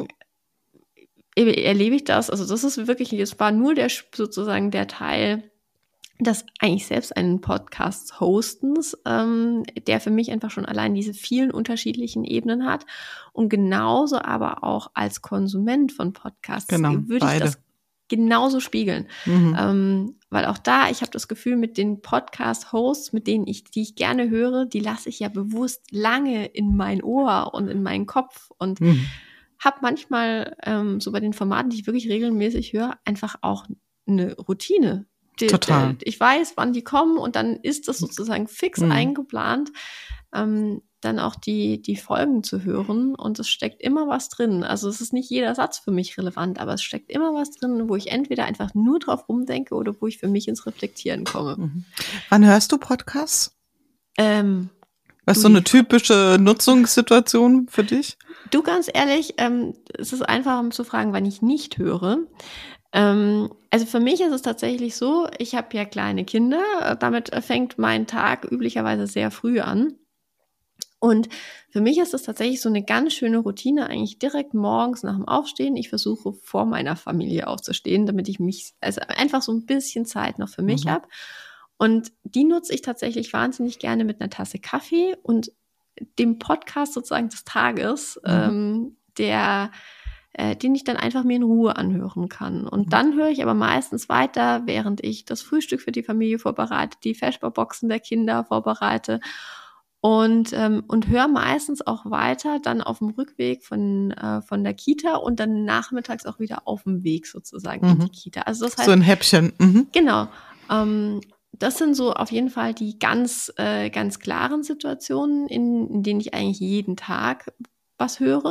[SPEAKER 1] erlebe ich das, also das ist wirklich, es war nur der sozusagen der Teil, das eigentlich selbst einen Podcast hostens, ähm, der für mich einfach schon allein diese vielen unterschiedlichen Ebenen hat und genauso aber auch als Konsument von Podcasts
[SPEAKER 2] genau,
[SPEAKER 1] würde
[SPEAKER 2] beide.
[SPEAKER 1] ich das genauso spiegeln, mhm. ähm, weil auch da, ich habe das Gefühl, mit den Podcast-Hosts, mit denen ich, die ich gerne höre, die lasse ich ja bewusst lange in mein Ohr und in meinen Kopf und mhm. habe manchmal ähm, so bei den Formaten, die ich wirklich regelmäßig höre, einfach auch eine Routine. Die,
[SPEAKER 2] Total.
[SPEAKER 1] Die, ich weiß, wann die kommen und dann ist das sozusagen fix mhm. eingeplant, ähm, dann auch die, die Folgen zu hören und es steckt immer was drin. Also es ist nicht jeder Satz für mich relevant, aber es steckt immer was drin, wo ich entweder einfach nur drauf rumdenke oder wo ich für mich ins Reflektieren komme.
[SPEAKER 2] Mhm. Wann hörst du Podcasts?
[SPEAKER 1] Ähm,
[SPEAKER 2] was ist so eine typische Nutzungssituation für dich?
[SPEAKER 1] Du, ganz ehrlich, ähm, es ist einfach, um zu fragen, wann ich nicht höre. Ähm, also für mich ist es tatsächlich so, ich habe ja kleine Kinder, damit fängt mein Tag üblicherweise sehr früh an. Und für mich ist es tatsächlich so eine ganz schöne Routine, eigentlich direkt morgens nach dem Aufstehen. Ich versuche vor meiner Familie aufzustehen, damit ich mich, also einfach so ein bisschen Zeit noch für mich mhm. habe. Und die nutze ich tatsächlich wahnsinnig gerne mit einer Tasse Kaffee und dem Podcast sozusagen des Tages, mhm. ähm, der, äh, den ich dann einfach mir in Ruhe anhören kann. Und mhm. dann höre ich aber meistens weiter, während ich das Frühstück für die Familie vorbereite, die Feschbarboxen der Kinder vorbereite und ähm, und höre meistens auch weiter dann auf dem Rückweg von äh, von der Kita und dann nachmittags auch wieder auf dem Weg sozusagen mhm. in die Kita. Also das heißt,
[SPEAKER 2] so ein Häppchen. Mhm.
[SPEAKER 1] Genau. Ähm, Das sind so auf jeden Fall die ganz, äh, ganz klaren Situationen, in, in denen ich eigentlich jeden Tag was höre.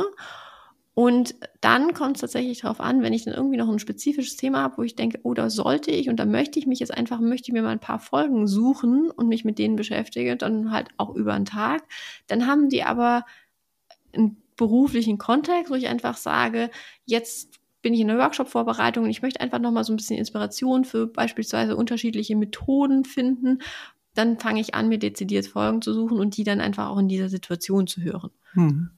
[SPEAKER 1] Und dann kommt es tatsächlich darauf an, wenn ich dann irgendwie noch ein spezifisches Thema habe, wo ich denke, oh, da sollte ich und da möchte ich mich jetzt einfach, möchte ich mir mal ein paar Folgen suchen und mich mit denen beschäftige, dann halt auch über einen Tag. Dann haben die aber einen beruflichen Kontext, wo ich einfach sage, jetzt bin ich in der Workshop-Vorbereitung und ich möchte einfach nochmal so ein bisschen Inspiration für beispielsweise unterschiedliche Methoden finden, dann fange ich an, mir dezidiert Folgen zu suchen und die dann einfach auch in dieser Situation zu hören. Hm.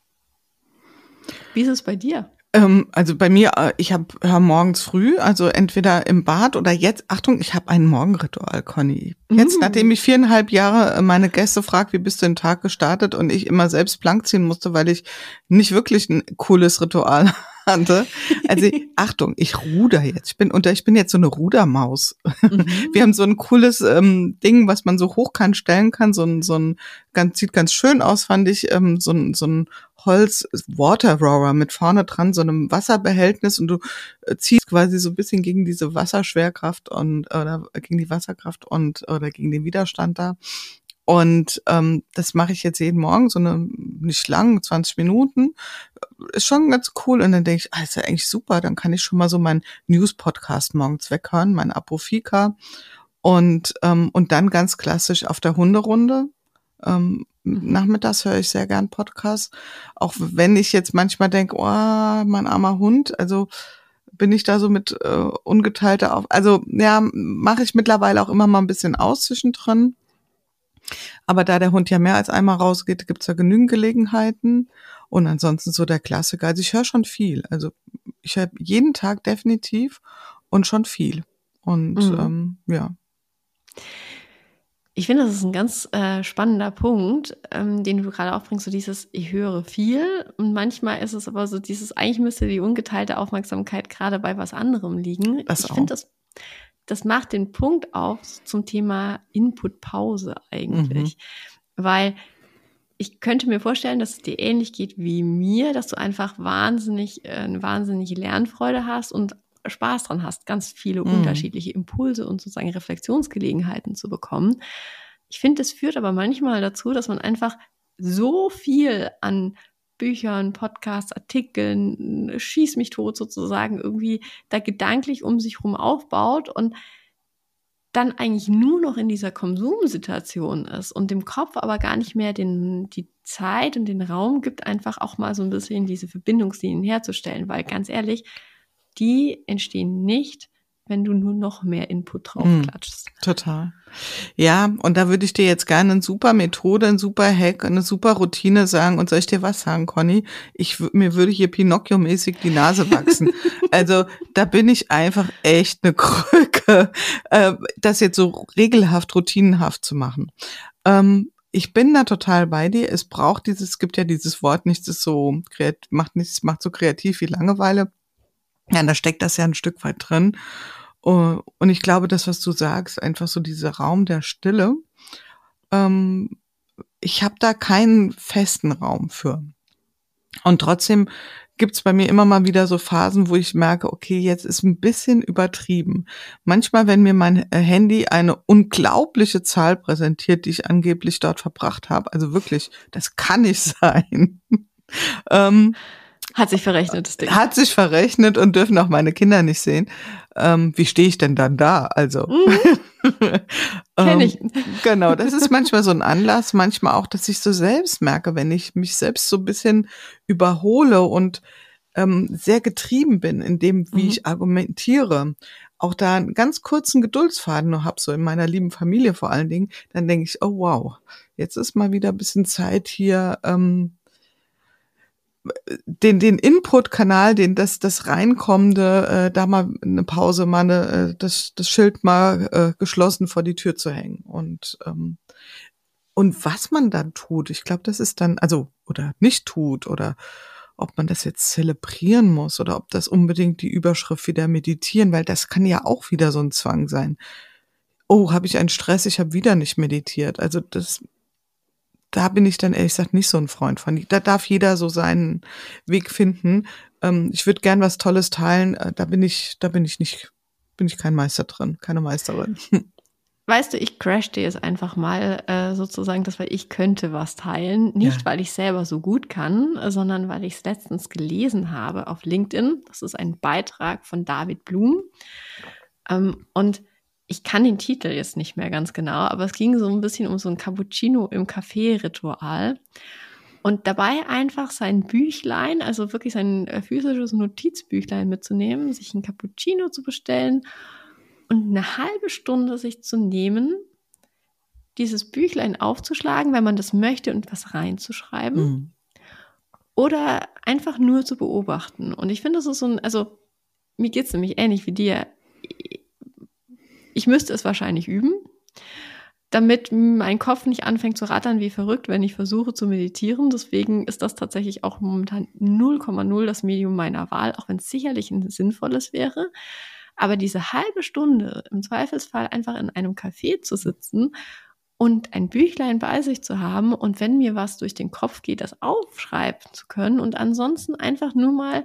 [SPEAKER 1] Wie ist es bei dir?
[SPEAKER 2] Ähm, also bei mir, ich habe höre morgens früh, also entweder im Bad oder jetzt, Achtung, ich habe ein Morgenritual, Conny. Jetzt, mm. nachdem ich viereinhalb Jahre meine Gäste frage, wie bist du den Tag gestartet und ich immer selbst blank ziehen musste, weil ich nicht wirklich ein cooles Ritual hatte. Also Achtung, ich ruder jetzt. Ich bin unter, ich bin jetzt so eine Rudermaus. Mhm. Wir haben so ein cooles ähm, Ding, was man so hochkant stellen kann. So ein, so ein, ganz, sieht ganz schön aus, fand ich. Ähm, so ein, so ein Holz Water Rower mit vorne dran, so einem Wasserbehältnis und du äh, ziehst quasi so ein bisschen gegen diese Wasserschwerkraft und oder gegen die Wasserkraft und oder gegen den Widerstand da. Und ähm, das mache ich jetzt jeden Morgen, so eine nicht lang, zwanzig Minuten. Ist schon ganz cool. Und dann denke ich, ah, ist ja eigentlich super, dann kann ich schon mal so meinen News-Podcast morgens weghören, mein Apofika. Und ähm, und dann ganz klassisch auf der Hunderunde. Ähm, mhm. Nachmittags höre ich sehr gern Podcasts. Auch wenn ich jetzt manchmal denke, oh, mein armer Hund, also bin ich da so mit äh, ungeteilter auf. Also ja, mache ich mittlerweile auch immer mal ein bisschen aus zwischendrin. Aber da der Hund ja mehr als einmal rausgeht, gibt's ja genügend Gelegenheiten. Und ansonsten so der Klassiker. Also ich höre schon viel. Also ich höre jeden Tag definitiv und schon viel. Und mhm. ähm, ja.
[SPEAKER 1] Ich finde, das ist ein ganz äh, spannender Punkt, ähm, den du gerade aufbringst, so dieses, ich höre viel und manchmal ist es aber so dieses, eigentlich müsste die ungeteilte Aufmerksamkeit gerade bei was anderem liegen.
[SPEAKER 2] Das
[SPEAKER 1] ich finde, das, das macht den Punkt auf zum Thema Input-Pause eigentlich, mhm. weil ich könnte mir vorstellen, dass es dir ähnlich geht wie mir, dass du einfach wahnsinnig, äh, eine wahnsinnige Lernfreude hast und Spaß dran hast, ganz viele mhm. unterschiedliche Impulse und sozusagen Reflexionsgelegenheiten zu bekommen. Ich finde, es führt aber manchmal dazu, dass man einfach so viel an Büchern, Podcasts, Artikeln, schieß mich tot sozusagen, irgendwie da gedanklich um sich rum aufbaut und dann eigentlich nur noch in dieser Konsumsituation ist und dem Kopf aber gar nicht mehr den, die Zeit und den Raum gibt, einfach auch mal so ein bisschen diese Verbindungslinien herzustellen, weil ganz ehrlich, die entstehen nicht, wenn du nur noch mehr Input drauf
[SPEAKER 2] Mm,
[SPEAKER 1] klatschst.
[SPEAKER 2] total. Ja, und da würde ich dir jetzt gerne eine super Methode, ein super Hack, eine super Routine sagen. Und soll ich dir was sagen, Conny? Ich, w- mir würde hier Pinocchio-mäßig die Nase wachsen. Also da bin ich einfach echt eine Krücke, äh, das jetzt so regelhaft, routinenhaft zu machen. Ähm, ich bin da total bei dir. Es braucht dieses, es gibt ja dieses Wort, nichts ist so kreativ, macht nichts, macht so kreativ wie Langeweile. Ja, da steckt das ja ein Stück weit drin. Uh, Und ich glaube, das, was du sagst, einfach so dieser Raum der Stille, ähm, ich habe da keinen festen Raum für. Und trotzdem gibt's bei mir immer mal wieder so Phasen, wo ich merke, okay, jetzt ist ein bisschen übertrieben. Manchmal, wenn mir mein äh, Handy eine unglaubliche Zahl präsentiert, die ich angeblich dort verbracht habe, also wirklich, das kann nicht sein. ähm,
[SPEAKER 1] Hat sich verrechnet, das Ding.
[SPEAKER 2] Hat sich verrechnet und dürfen auch meine Kinder nicht sehen. Ähm, wie stehe ich denn dann da? Also,
[SPEAKER 1] Mhm, kenn ich.
[SPEAKER 2] ähm, genau, das ist manchmal so ein Anlass, manchmal auch, dass ich so selbst merke, wenn ich mich selbst so ein bisschen überhole und ähm, sehr getrieben bin in dem, wie
[SPEAKER 1] Mhm.
[SPEAKER 2] ich argumentiere, auch da einen ganz kurzen Geduldsfaden noch hab, so in meiner lieben Familie vor allen Dingen, dann denke ich, oh wow, jetzt ist mal wieder ein bisschen Zeit hier, ähm, den den Input-Kanal, den das das reinkommende, äh, da mal eine Pause, mal eine, äh, das das Schild mal äh, geschlossen vor die Tür zu hängen und ähm, und was man dann tut, ich glaube, das ist dann also oder nicht tut oder ob man das jetzt zelebrieren muss oder ob das unbedingt die Überschrift wieder meditieren, weil das kann ja auch wieder so ein Zwang sein. Oh, habe ich einen Stress, ich habe wieder nicht meditiert. Also das da bin ich dann ehrlich gesagt nicht so ein Freund von. Da darf jeder so seinen Weg finden. Ähm, ich würde gern was Tolles teilen. Äh, da bin ich, da bin ich nicht, bin ich kein Meister drin, keine Meisterin.
[SPEAKER 1] Weißt du, ich crash dir jetzt einfach mal äh, sozusagen das, weil ich könnte was teilen. Nicht,
[SPEAKER 2] Ja.
[SPEAKER 1] weil ich selber so gut kann, äh, sondern weil ich es letztens gelesen habe auf LinkedIn. Das ist ein Beitrag von David Blum. Ähm, und ich kann den Titel jetzt nicht mehr ganz genau, aber es ging so ein bisschen um so ein Cappuccino im Café-Ritual. Und dabei einfach sein Büchlein, also wirklich sein äh, physisches Notizbüchlein mitzunehmen, sich ein Cappuccino zu bestellen und eine halbe Stunde sich zu nehmen, dieses Büchlein aufzuschlagen, wenn man das möchte und was reinzuschreiben
[SPEAKER 2] Mhm.
[SPEAKER 1] oder einfach nur zu beobachten. Und ich finde, das ist so ein, also mir geht es nämlich ähnlich wie dir. Ich müsste es wahrscheinlich üben, damit mein Kopf nicht anfängt zu rattern wie verrückt, wenn ich versuche zu meditieren. Deswegen ist das tatsächlich auch momentan null Komma null das Medium meiner Wahl, auch wenn es sicherlich ein sinnvolles wäre. Aber diese halbe Stunde im Zweifelsfall einfach in einem Café zu sitzen und ein Büchlein bei sich zu haben und wenn mir was durch den Kopf geht, das aufschreiben zu können und ansonsten einfach nur mal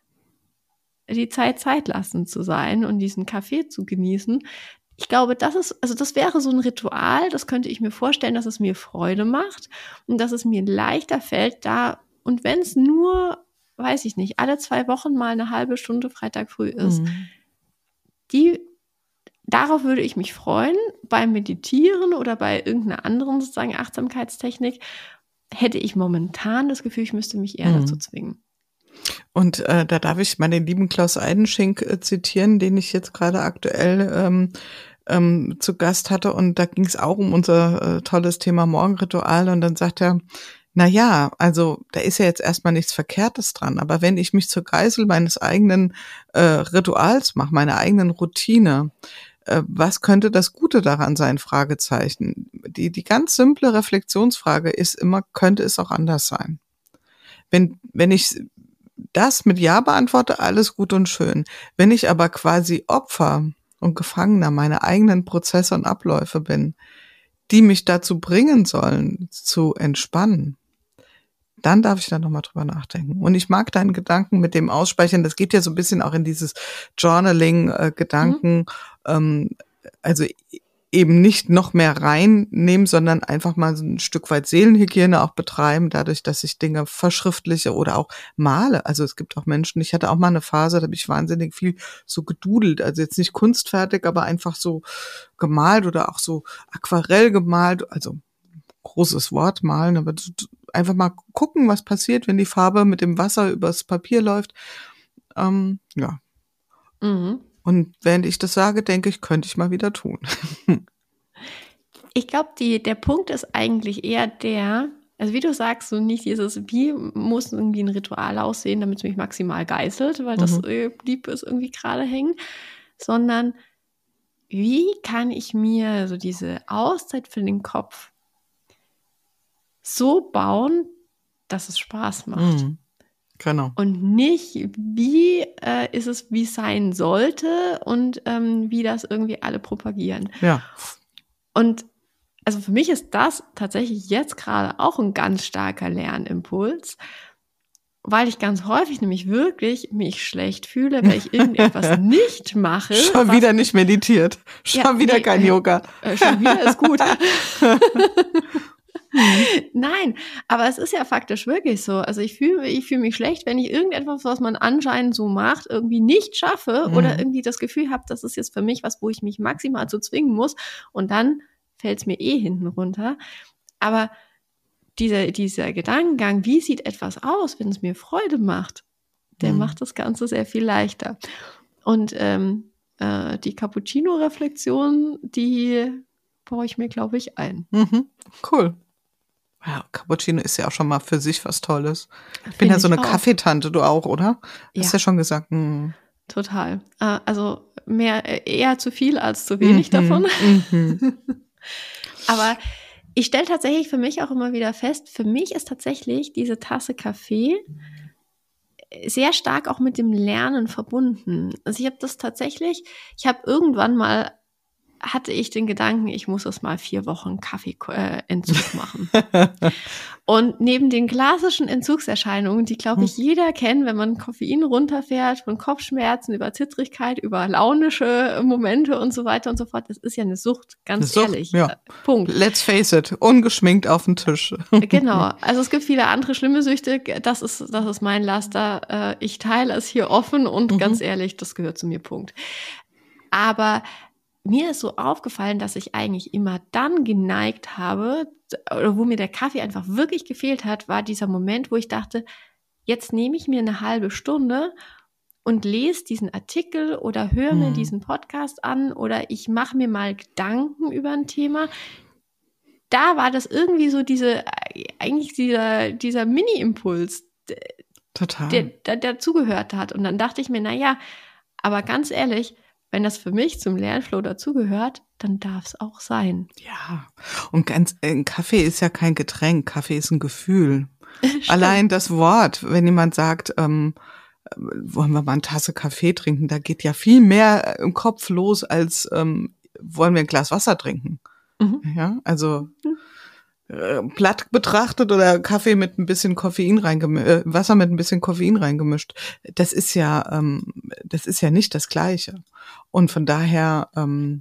[SPEAKER 1] die Zeit Zeit lassen zu sein und diesen Kaffee zu genießen. Ich glaube, das ist, also das wäre so ein Ritual, das könnte ich mir vorstellen, dass es mir Freude macht und dass es mir leichter fällt, da, und wenn es nur, weiß ich nicht, alle zwei Wochen mal eine halbe Stunde Freitag früh ist,
[SPEAKER 2] Mhm.
[SPEAKER 1] die, darauf würde ich mich freuen. Beim Meditieren oder bei irgendeiner anderen sozusagen Achtsamkeitstechnik hätte ich momentan das Gefühl, ich müsste mich eher
[SPEAKER 2] Mhm.
[SPEAKER 1] dazu zwingen.
[SPEAKER 2] Und äh, da darf ich mal den lieben Klaus Eidenschink äh, zitieren, den ich jetzt gerade aktuell ähm, ähm, zu Gast hatte. Und da ging es auch um unser äh, tolles Thema Morgenritual. Und dann sagt er, na ja, also da ist ja jetzt erstmal nichts Verkehrtes dran. Aber wenn ich mich zur Geisel meines eigenen äh, Rituals mache, meiner eigenen Routine, äh, was könnte das Gute daran sein? Fragezeichen. Die, die ganz simple Reflexionsfrage ist immer, könnte es auch anders sein? Wenn, wenn ich das mit Ja beantworte, alles gut und schön. Wenn ich aber quasi Opfer und Gefangener meiner eigenen Prozesse und Abläufe bin, die mich dazu bringen sollen, zu entspannen, dann darf ich da nochmal drüber nachdenken. Und ich mag deinen Gedanken mit dem Ausspeichern, das geht ja so ein bisschen auch in dieses Journaling-Gedanken, mhm. ähm, also eben nicht noch mehr reinnehmen, sondern einfach mal so ein Stück weit Seelenhygiene auch betreiben, dadurch, dass ich Dinge verschriftliche oder auch male. Also es gibt auch Menschen, ich hatte auch mal eine Phase, da habe ich wahnsinnig viel so gedudelt, also jetzt nicht kunstfertig, aber einfach so gemalt oder auch so Aquarell gemalt, also großes Wort malen, aber einfach mal gucken, was passiert, wenn die Farbe mit dem Wasser übers Papier läuft. Ähm, ja.
[SPEAKER 1] Mhm.
[SPEAKER 2] Und während ich das sage, denke ich, könnte ich mal wieder tun.
[SPEAKER 1] Ich glaube, die der Punkt ist eigentlich eher der, also wie du sagst, so nicht dieses, wie muss irgendwie ein Ritual aussehen, damit es mich maximal geißelt, weil das
[SPEAKER 2] Mhm.
[SPEAKER 1] äh, blieb es irgendwie gerade hängen, sondern wie kann ich mir so diese Auszeit für den Kopf so bauen, dass es Spaß macht.
[SPEAKER 2] Mhm. Genau.
[SPEAKER 1] Und nicht, wie äh, ist es, wie es sein sollte und ähm, wie das irgendwie alle propagieren.
[SPEAKER 2] Ja.
[SPEAKER 1] Und also für mich ist das tatsächlich jetzt gerade auch ein ganz starker Lernimpuls, weil ich ganz häufig nämlich wirklich mich schlecht fühle, wenn ich irgendetwas nicht mache.
[SPEAKER 2] Schon wieder nicht meditiert. Schon
[SPEAKER 1] Ja,
[SPEAKER 2] wieder
[SPEAKER 1] nee,
[SPEAKER 2] kein
[SPEAKER 1] äh,
[SPEAKER 2] Yoga.
[SPEAKER 1] Äh, schon wieder ist gut. Nein, aber es ist ja faktisch wirklich so. Also ich fühle ich fühle mich schlecht, wenn ich irgendetwas, was man anscheinend so macht, irgendwie nicht schaffe
[SPEAKER 2] Mhm.
[SPEAKER 1] oder irgendwie das Gefühl habe, das ist jetzt für mich was, wo ich mich maximal zu zwingen muss und dann fällt es mir eh hinten runter. Aber dieser, dieser Gedankengang, wie sieht etwas aus, wenn es mir Freude macht, der
[SPEAKER 2] Mhm.
[SPEAKER 1] macht das Ganze sehr viel leichter. Und ähm, äh, die Cappuccino-Reflexion, die baue ich mir, glaube ich, ein.
[SPEAKER 2] Mhm. Cool. Ja, Cappuccino ist ja auch schon mal für sich was Tolles. Ich bin
[SPEAKER 1] Finde
[SPEAKER 2] ja so
[SPEAKER 1] ich
[SPEAKER 2] eine
[SPEAKER 1] auch.
[SPEAKER 2] Kaffeetante, du auch, oder?
[SPEAKER 1] Ja.
[SPEAKER 2] Hast ja schon gesagt. Mh.
[SPEAKER 1] Total. Äh, also mehr, eher zu viel als zu wenig
[SPEAKER 2] Mhm.
[SPEAKER 1] davon.
[SPEAKER 2] Mhm.
[SPEAKER 1] Aber ich stelle tatsächlich für mich auch immer wieder fest, für mich ist tatsächlich diese Tasse Kaffee sehr stark auch mit dem Lernen verbunden. Also ich habe das tatsächlich, ich habe irgendwann mal, hatte ich den Gedanken, ich muss das mal vier Wochen Kaffeeentzug machen. Und neben den klassischen Entzugserscheinungen, die, glaube ich, jeder kennt, wenn man Koffein runterfährt, von Kopfschmerzen über Zittrigkeit, über launische Momente und so weiter und so fort, das ist ja eine Sucht, ganz
[SPEAKER 2] Sucht,
[SPEAKER 1] ehrlich.
[SPEAKER 2] ja.
[SPEAKER 1] Äh, Punkt.
[SPEAKER 2] Let's face it, ungeschminkt auf den Tisch.
[SPEAKER 1] Genau, also es gibt viele andere schlimme Süchte, das ist, das ist mein Laster. Äh, Ich teile es hier offen und
[SPEAKER 2] Mhm.
[SPEAKER 1] ganz ehrlich, das gehört zu mir, Punkt. Aber mir ist so aufgefallen, dass ich eigentlich immer dann geneigt habe, oder wo mir der Kaffee einfach wirklich gefehlt hat, war dieser Moment, wo ich dachte, jetzt nehme ich mir eine halbe Stunde und lese diesen Artikel oder höre mir
[SPEAKER 2] Mhm.
[SPEAKER 1] diesen Podcast an oder ich mache mir mal Gedanken über ein Thema. Da war das irgendwie so diese, eigentlich dieser, dieser Mini-Impuls,
[SPEAKER 2] Total.
[SPEAKER 1] der, der dazugehört hat. Und dann dachte ich mir, na ja, aber ganz ehrlich, wenn das für mich zum Lernflow dazugehört, dann darf es auch sein.
[SPEAKER 2] Ja, und ganz, ein Kaffee ist ja kein Getränk, Kaffee ist ein Gefühl. Allein das Wort, wenn jemand sagt, ähm, wollen wir mal eine Tasse Kaffee trinken, da geht ja viel mehr im Kopf los, als ähm, wollen wir ein Glas Wasser trinken.
[SPEAKER 1] Mhm.
[SPEAKER 2] Ja, also äh, platt betrachtet oder Kaffee mit ein bisschen Koffein reingemischt, äh, Wasser mit ein bisschen Koffein reingemischt, das ist ja, ähm, das ist ja nicht das Gleiche. Und von daher, ähm,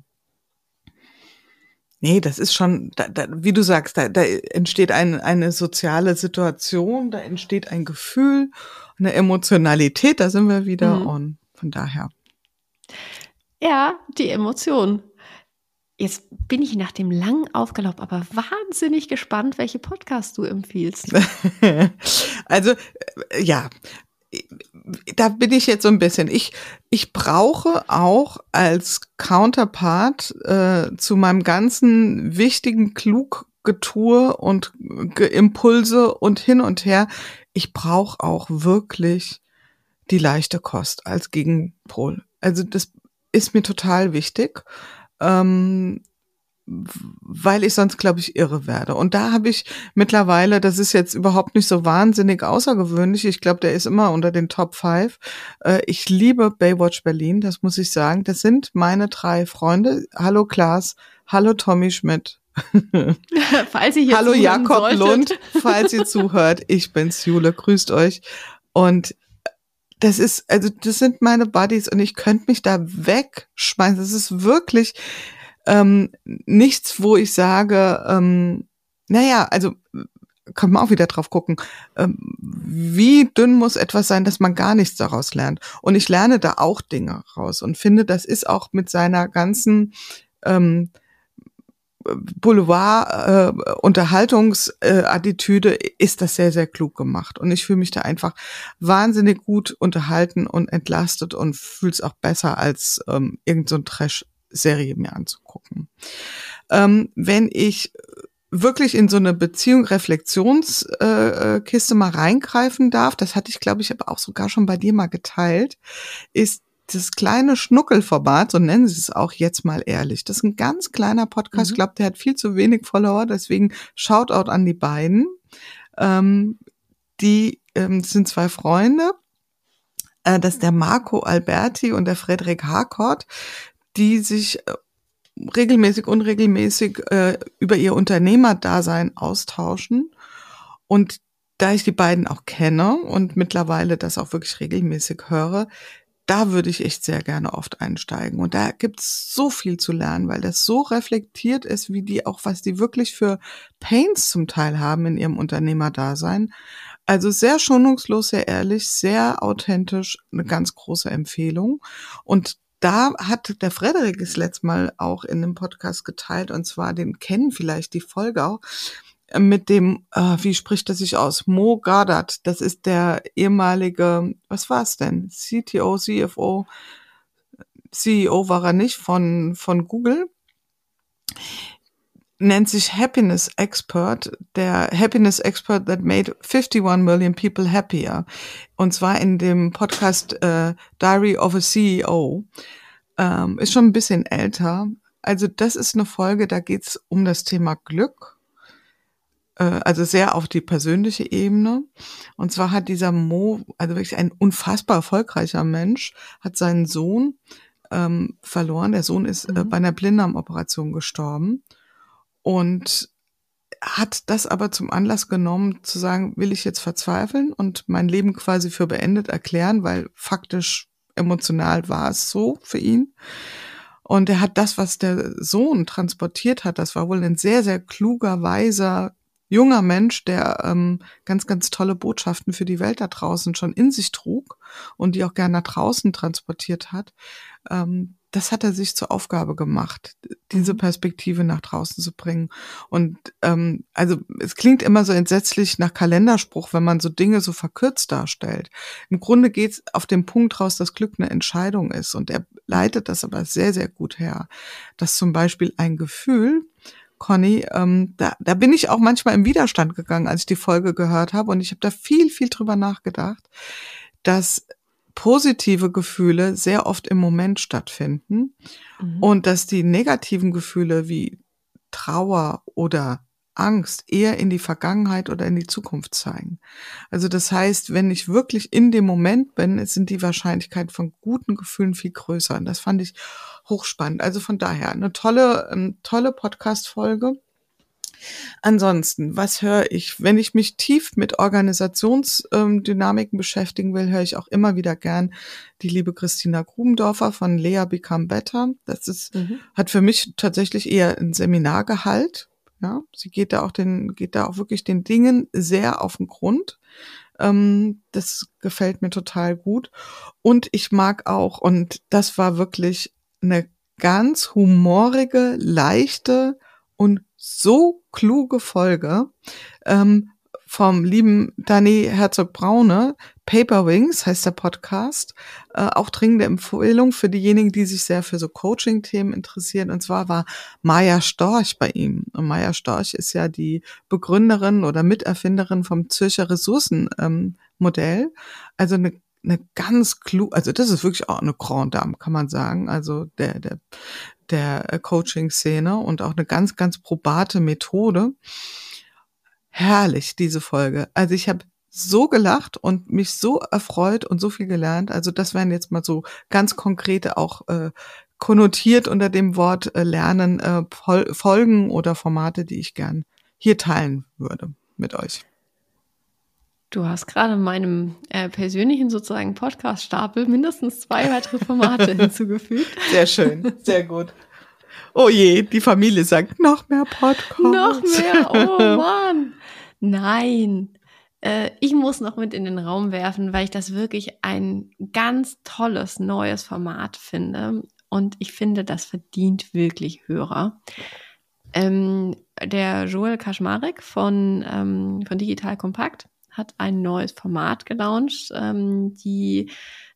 [SPEAKER 2] nee, das ist schon, da, da, wie du sagst, da, da entsteht ein, eine soziale Situation, da entsteht ein Gefühl, eine Emotionalität, da sind wir wieder
[SPEAKER 1] Mhm.
[SPEAKER 2] und von daher.
[SPEAKER 1] Ja, die Emotion. Jetzt bin ich nach dem langen Aufgalopp aber wahnsinnig gespannt, welche Podcasts du empfiehlst.
[SPEAKER 2] Also, äh, ja, da bin ich jetzt so ein bisschen. Ich, ich brauche auch als Counterpart äh, zu meinem ganzen wichtigen Kluggetue und Ge- Impulse und hin und her, ich brauche auch wirklich die leichte Kost als Gegenpol. Also das ist mir total wichtig. Ähm, weil ich sonst, glaube ich, irre werde. Und da habe ich mittlerweile, das ist jetzt überhaupt nicht so wahnsinnig außergewöhnlich, ich glaube, der ist immer unter den Top Five. Äh, ich liebe Baywatch Berlin, das muss ich sagen. Das sind meine drei Freunde. Hallo Klaas, hallo Tommy Schmidt.
[SPEAKER 1] Falls ihr hier
[SPEAKER 2] hallo
[SPEAKER 1] zuhören
[SPEAKER 2] Jakob
[SPEAKER 1] solltet.
[SPEAKER 2] Lund, falls ihr zuhört. Ich bin's, Jule, grüßt euch. Und das ist, also das sind meine Buddies und ich könnte mich da wegschmeißen. Das ist wirklich ähm, nichts, wo ich sage, ähm, naja, also kann man auch wieder drauf gucken, ähm, wie dünn muss etwas sein, dass man gar nichts daraus lernt. Und ich lerne da auch Dinge raus und finde, das ist auch mit seiner ganzen ähm, Boulevard-Unterhaltungsattitüde äh, ist das sehr, sehr klug gemacht. Und ich fühle mich da einfach wahnsinnig gut unterhalten und entlastet und fühle es auch besser, als ähm, irgend so ein Trash-Serie mir anzugucken. Ähm, wenn ich wirklich in so eine Beziehung-Reflexionskiste äh, mal reingreifen darf, das hatte ich, glaube ich, aber auch sogar schon bei dir mal geteilt, ist das kleine Schnuckelformat, so nennen sie es auch jetzt mal ehrlich. Das ist ein ganz kleiner Podcast. Mhm. Ich glaube, der hat viel zu wenig Follower, deswegen Shoutout an die beiden. Ähm, die ähm, sind zwei Freunde. Äh, das ist der Marco Alberti und der Frederik Harcourt, die sich äh, regelmäßig, unregelmäßig äh, über ihr Unternehmerdasein austauschen. Und da ich die beiden auch kenne und mittlerweile das auch wirklich regelmäßig höre, da würde ich echt sehr gerne oft einsteigen. Und da gibt's so viel zu lernen, weil das so reflektiert ist, wie die auch, was die wirklich für Pains zum Teil haben in ihrem Unternehmerdasein. Also sehr schonungslos, sehr ehrlich, sehr authentisch, eine ganz große Empfehlung. Und da hat der Frederik es letztes Mal auch in dem Podcast geteilt, und zwar, den kennen vielleicht die Folge auch, mit dem, äh, wie spricht er sich aus? Mo Gardad, das ist der ehemalige, was war es denn? C T O, C F O, C E O war er nicht von, von Google. Nennt sich Happiness Expert, der Happiness Expert that made fifty-one million people happier. Und zwar in dem Podcast äh, Diary of a C E O. Ähm, ist schon ein bisschen älter. Also das ist eine Folge, da geht's um das Thema Glück. Also sehr auf die persönliche Ebene. Und zwar hat dieser Mo, also wirklich ein unfassbar erfolgreicher Mensch, hat seinen Sohn ähm, verloren. Der Sohn ist mhm. äh, bei einer Blinddarmoperation gestorben und hat das aber zum Anlass genommen, zu sagen, will ich jetzt verzweifeln und mein Leben quasi für beendet erklären, weil faktisch emotional war es so für ihn. Und er hat das, was der Sohn transportiert hat, das war wohl ein sehr, sehr kluger, weiser, junger Mensch, der ähm, ganz, ganz tolle Botschaften für die Welt da draußen schon in sich trug und die auch gerne nach draußen transportiert hat. Ähm, das hat er sich zur Aufgabe gemacht, diese Perspektive nach draußen zu bringen. Und ähm, also es klingt immer so entsetzlich nach Kalenderspruch, wenn man so Dinge so verkürzt darstellt. Im Grunde geht es auf den Punkt raus, dass Glück eine Entscheidung ist. Und er leitet das aber sehr, sehr gut her. Dass zum Beispiel ein Gefühl, Conny, ähm, da, da bin ich auch manchmal im Widerstand gegangen, als ich die Folge gehört habe. Und ich habe da viel, viel drüber nachgedacht, dass positive Gefühle sehr oft im Moment stattfinden mhm. und dass die negativen Gefühle wie Trauer oder Angst eher in die Vergangenheit oder in die Zukunft zeigen. Also das heißt, wenn ich wirklich in dem Moment bin, sind die Wahrscheinlichkeit von guten Gefühlen viel größer. Und das fand ich hochspannend. Also von daher eine tolle, eine tolle Podcast-Folge. Ansonsten, was höre ich? Wenn ich mich tief mit Organisationsdynamiken beschäftigen will, höre ich auch immer wieder gern die liebe Christina Grubendorfer von Lea Become Better. Das ist, mhm. hat für mich tatsächlich eher ein Seminargehalt. Ja, sie geht da auch den, geht da auch wirklich den Dingen sehr auf den Grund. Ähm, das gefällt mir total gut. Und ich mag auch, und das war wirklich eine ganz humorige, leichte und so kluge Folge ähm, vom lieben Dani Herzog-Braune. Paper Wings heißt der Podcast. Äh, auch dringende Empfehlung für diejenigen, die sich sehr für so Coaching-Themen interessieren. Und zwar war Maja Storch bei ihm. Und Maja Storch ist ja die Begründerin oder Miterfinderin vom Zürcher Ressourcenmodell. Ähm, also eine eine ganz klug, also das ist wirklich auch eine Grande Dame, kann man sagen. Also der der der Coaching-Szene und auch eine ganz, ganz probate Methode. Herrlich, diese Folge. Also ich habe so gelacht und mich so erfreut und so viel gelernt. Also das wären jetzt mal so ganz konkrete, auch äh, konnotiert unter dem Wort äh, Lernen, äh, Fol- Folgen oder Formate, die ich gern hier teilen würde mit euch.
[SPEAKER 1] Du hast gerade meinem äh, persönlichen sozusagen Podcast-Stapel mindestens zwei weitere Formate hinzugefügt.
[SPEAKER 2] Sehr schön, sehr gut. Oh je, die Familie sagt, noch mehr Podcasts.
[SPEAKER 1] Noch mehr, oh Mann. Nein, äh, ich muss noch mit in den Raum werfen, weil ich das wirklich ein ganz tolles neues Format finde. Und ich finde, das verdient wirklich Hörer. Ähm, der Joel Kaczmarek von, ähm, von Digital Kompakt hat ein neues Format gelauncht, ähm, die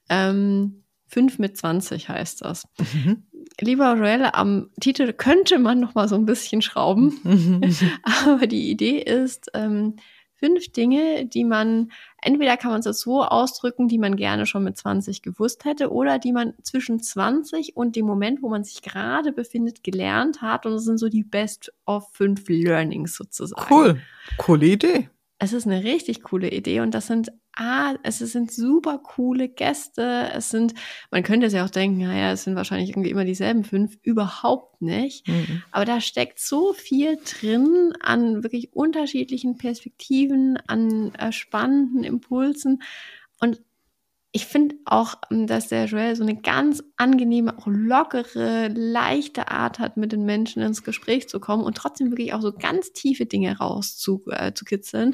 [SPEAKER 1] ähm, fünf mit zwanzig heißt das.
[SPEAKER 2] Mhm.
[SPEAKER 1] Lieber Joel, am Titel könnte man noch mal so ein bisschen schrauben,
[SPEAKER 2] Mhm.
[SPEAKER 1] aber die Idee ist, ähm, fünf Dinge, die man, entweder kann man es so ausdrücken, die man gerne schon mit zwanzig gewusst hätte oder die man zwischen zwanzig und dem Moment, wo man sich gerade befindet, gelernt hat. Und das sind so die Best of fünf Learnings sozusagen.
[SPEAKER 2] Cool, coole Idee.
[SPEAKER 1] Es ist eine richtig coole Idee und das sind, ah, es sind super coole Gäste. Es sind, man könnte es ja auch denken, naja, es sind wahrscheinlich irgendwie immer dieselben fünf. Überhaupt nicht.
[SPEAKER 2] Mhm.
[SPEAKER 1] Aber da steckt so viel drin an wirklich unterschiedlichen Perspektiven, an äh, spannenden Impulsen. Und ich finde auch, dass der Joel so eine ganz angenehme, auch lockere, leichte Art hat, mit den Menschen ins Gespräch zu kommen und trotzdem wirklich auch so ganz tiefe Dinge rauszukitzeln.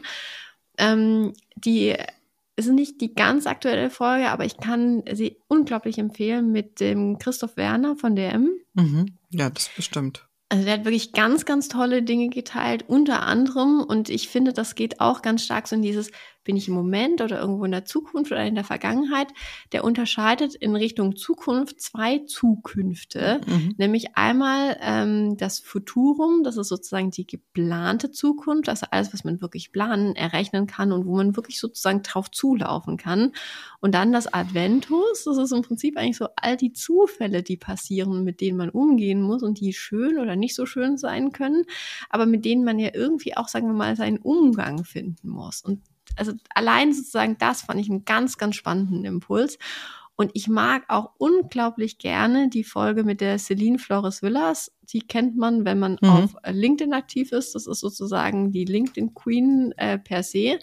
[SPEAKER 1] Ähm, die ist nicht die ganz aktuelle Folge, aber ich kann sie unglaublich empfehlen mit dem Christoph Werner von D M.
[SPEAKER 2] Mhm. Ja, das bestimmt.
[SPEAKER 1] Also der hat wirklich ganz, ganz tolle Dinge geteilt, unter anderem, und ich finde, das geht auch ganz stark so in dieses, bin ich im Moment oder irgendwo in der Zukunft oder in der Vergangenheit, der unterscheidet in Richtung Zukunft zwei Zukünfte,
[SPEAKER 2] Mhm.
[SPEAKER 1] nämlich einmal ähm, das Futurum, das ist sozusagen die geplante Zukunft, also alles, was man wirklich planen, errechnen kann und wo man wirklich sozusagen drauf zulaufen kann. Und dann das Adventus, das ist im Prinzip eigentlich so all die Zufälle, die passieren, mit denen man umgehen muss und die schön oder nicht so schön sein können, aber mit denen man ja irgendwie auch, sagen wir mal, seinen Umgang finden muss. Und also allein sozusagen das fand ich einen ganz, ganz spannenden Impuls. Und ich mag auch unglaublich gerne die Folge mit der Celine Flores Villas. Die kennt man, wenn man mhm. auf LinkedIn aktiv ist. Das ist sozusagen die LinkedIn Queen äh, per se.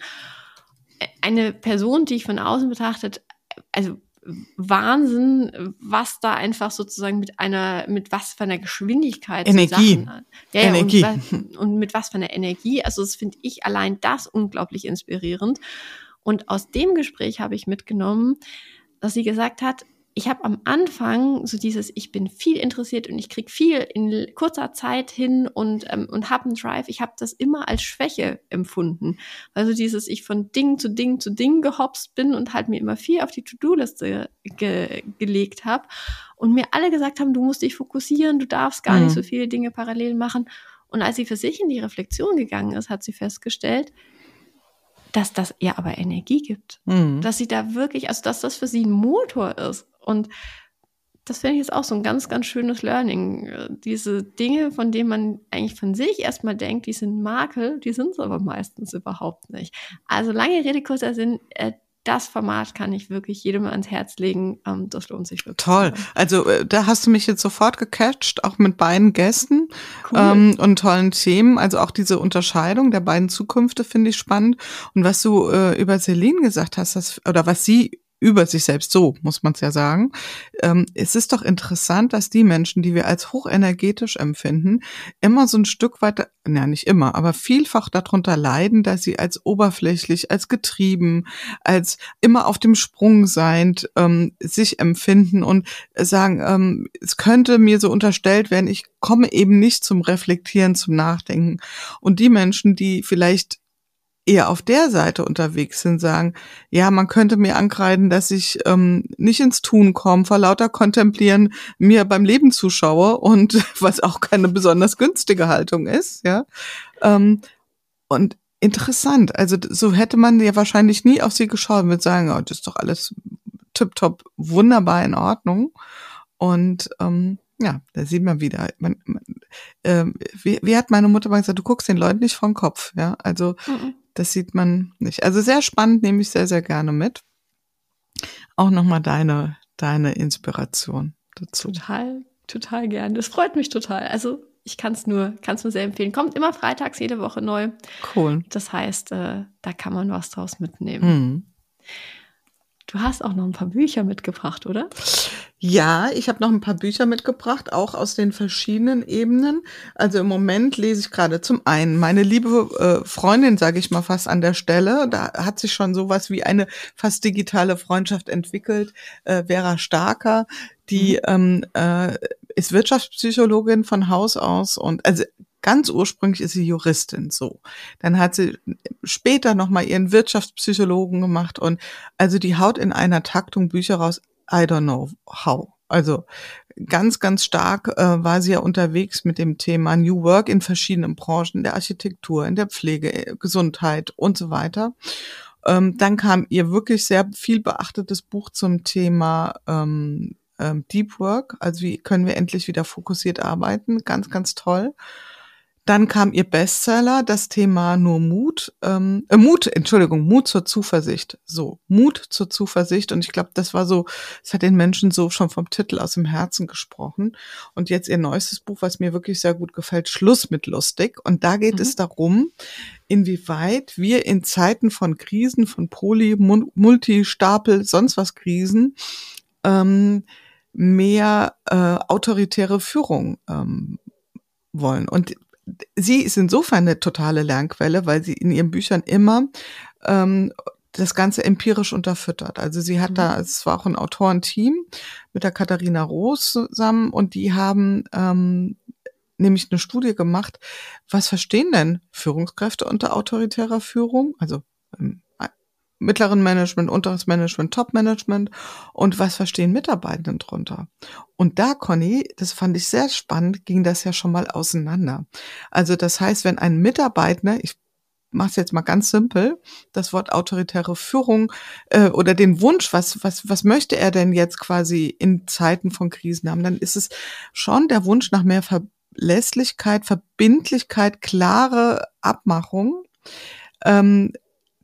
[SPEAKER 1] Eine Person, die ich von außen betrachtet, also Wahnsinn, was da einfach sozusagen mit einer, mit was für einer Geschwindigkeit
[SPEAKER 2] Energie.
[SPEAKER 1] Sachen, ja,
[SPEAKER 2] Energie.
[SPEAKER 1] Ja, und, und mit was für einer Energie. Also das finde ich allein das unglaublich inspirierend. Und aus dem Gespräch habe ich mitgenommen, dass sie gesagt hat, ich habe am Anfang so dieses, ich bin viel interessiert und ich kriege viel in kurzer Zeit hin und ähm, und habe einen Drive. Ich habe das immer als Schwäche empfunden. Also dieses, ich von Ding zu Ding zu Ding gehopst bin und halt mir immer viel auf die To-Do-Liste ge- gelegt habe und mir alle gesagt haben, du musst dich fokussieren, du darfst gar mhm. nicht so viele Dinge parallel machen. Und als sie für sich in die Reflexion gegangen ist, hat sie festgestellt, dass das ihr aber Energie gibt. Mhm. Dass sie da wirklich, also dass das für sie ein Motor ist. Und das finde ich jetzt auch so ein ganz, ganz schönes Learning. Diese Dinge, von denen man eigentlich von sich erstmal denkt, die sind Makel, die sind es aber meistens überhaupt nicht. Also lange Rede, kurzer Sinn, äh, das Format kann ich wirklich jedem ans Herz legen. Ähm, das lohnt sich wirklich.
[SPEAKER 2] Toll. Also äh, da hast du mich jetzt sofort gecatcht, auch mit beiden Gästen
[SPEAKER 1] cool.
[SPEAKER 2] ähm, und tollen Themen. Also auch diese Unterscheidung der beiden Zukünfte finde ich spannend. Und was du äh, über Celine gesagt hast, das, oder was sie über sich selbst, so muss man es ja sagen. Ähm, es ist doch interessant, dass die Menschen, die wir als hochenergetisch empfinden, immer so ein Stück weit, na nicht immer, aber vielfach darunter leiden, dass sie als oberflächlich, als getrieben, als immer auf dem Sprung seiend ähm, sich empfinden und sagen, ähm, es könnte mir so unterstellt werden, ich komme eben nicht zum Reflektieren, zum Nachdenken. Und die Menschen, die vielleicht eher auf der Seite unterwegs sind, sagen, ja, man könnte mir ankreiden, dass ich ähm, nicht ins Tun komme, vor lauter Kontemplieren mir beim Leben zuschaue und was auch keine besonders günstige Haltung ist, ja. Ähm, und interessant, also so hätte man ja wahrscheinlich nie auf sie geschaut und würde sagen, oh, das ist doch alles tipptopp, wunderbar in Ordnung. Und ähm, ja, da sieht man wieder, man, man, äh, wie, wie hat meine Mutter mal gesagt, du guckst den Leuten nicht vom Kopf, ja, also mhm. Das sieht man nicht. Also sehr spannend, nehme ich sehr, sehr gerne mit. Auch nochmal deine, deine Inspiration dazu.
[SPEAKER 1] Total, total gern. Das freut mich total. Also ich kann es nur, kann's nur sehr empfehlen. Kommt immer freitags jede Woche neu.
[SPEAKER 2] Cool.
[SPEAKER 1] Das heißt, äh, da kann man was draus mitnehmen.
[SPEAKER 2] Mhm.
[SPEAKER 1] Du hast auch noch ein paar Bücher mitgebracht, oder?
[SPEAKER 2] Ja, ich habe noch ein paar Bücher mitgebracht, auch aus den verschiedenen Ebenen. Also im Moment lese ich gerade zum einen meine liebe äh, Freundin, sage ich mal fast an der Stelle. Da hat sich schon sowas wie eine fast digitale Freundschaft entwickelt. Äh, Vera Starker, die mhm. ähm, äh, ist Wirtschaftspsychologin von Haus aus und also ganz ursprünglich ist sie Juristin, so. Dann hat sie später nochmal ihren Wirtschaftspsychologen gemacht und also die haut in einer Taktung Bücher raus, I don't know how. Also ganz, ganz stark äh, war sie ja unterwegs mit dem Thema New Work in verschiedenen Branchen, in der Architektur, in der Pflege, Gesundheit und so weiter. Ähm, dann kam ihr wirklich sehr viel beachtetes Buch zum Thema ähm, ähm, Deep Work, also wie können wir endlich wieder fokussiert arbeiten, ganz, ganz toll. Dann kam ihr Bestseller, das Thema Nur Mut, ähm, äh, Mut, Entschuldigung, Mut zur Zuversicht. So, Mut zur Zuversicht. Und ich glaube, das war so, es hat den Menschen so schon vom Titel aus dem Herzen gesprochen. Und jetzt ihr neuestes Buch, was mir wirklich sehr gut gefällt, Schluss mit lustig. Und da geht mhm. es darum, inwieweit wir in Zeiten von Krisen, von Poly, Multi, Stapel, sonst was Krisen, ähm, mehr äh, autoritäre Führung ähm, wollen. Und sie ist insofern eine totale Lernquelle, weil sie in ihren Büchern immer ähm, das Ganze empirisch unterfüttert. Also sie hat mhm. da, es war auch ein Autorenteam mit der Katharina Roos zusammen und die haben ähm, nämlich eine Studie gemacht, was verstehen denn Führungskräfte unter autoritärer Führung, also ähm, mittleren Management, unteres Management, Top-Management und was verstehen Mitarbeitenden drunter. Und da, Conny, das fand ich sehr spannend, ging das ja schon mal auseinander. Also das heißt, wenn ein Mitarbeiter, ich mache es jetzt mal ganz simpel, das Wort autoritäre Führung äh, oder den Wunsch, was, was, was möchte er denn jetzt quasi in Zeiten von Krisen haben, dann ist es schon der Wunsch nach mehr Verlässlichkeit, Verbindlichkeit, klare Abmachung. Ähm,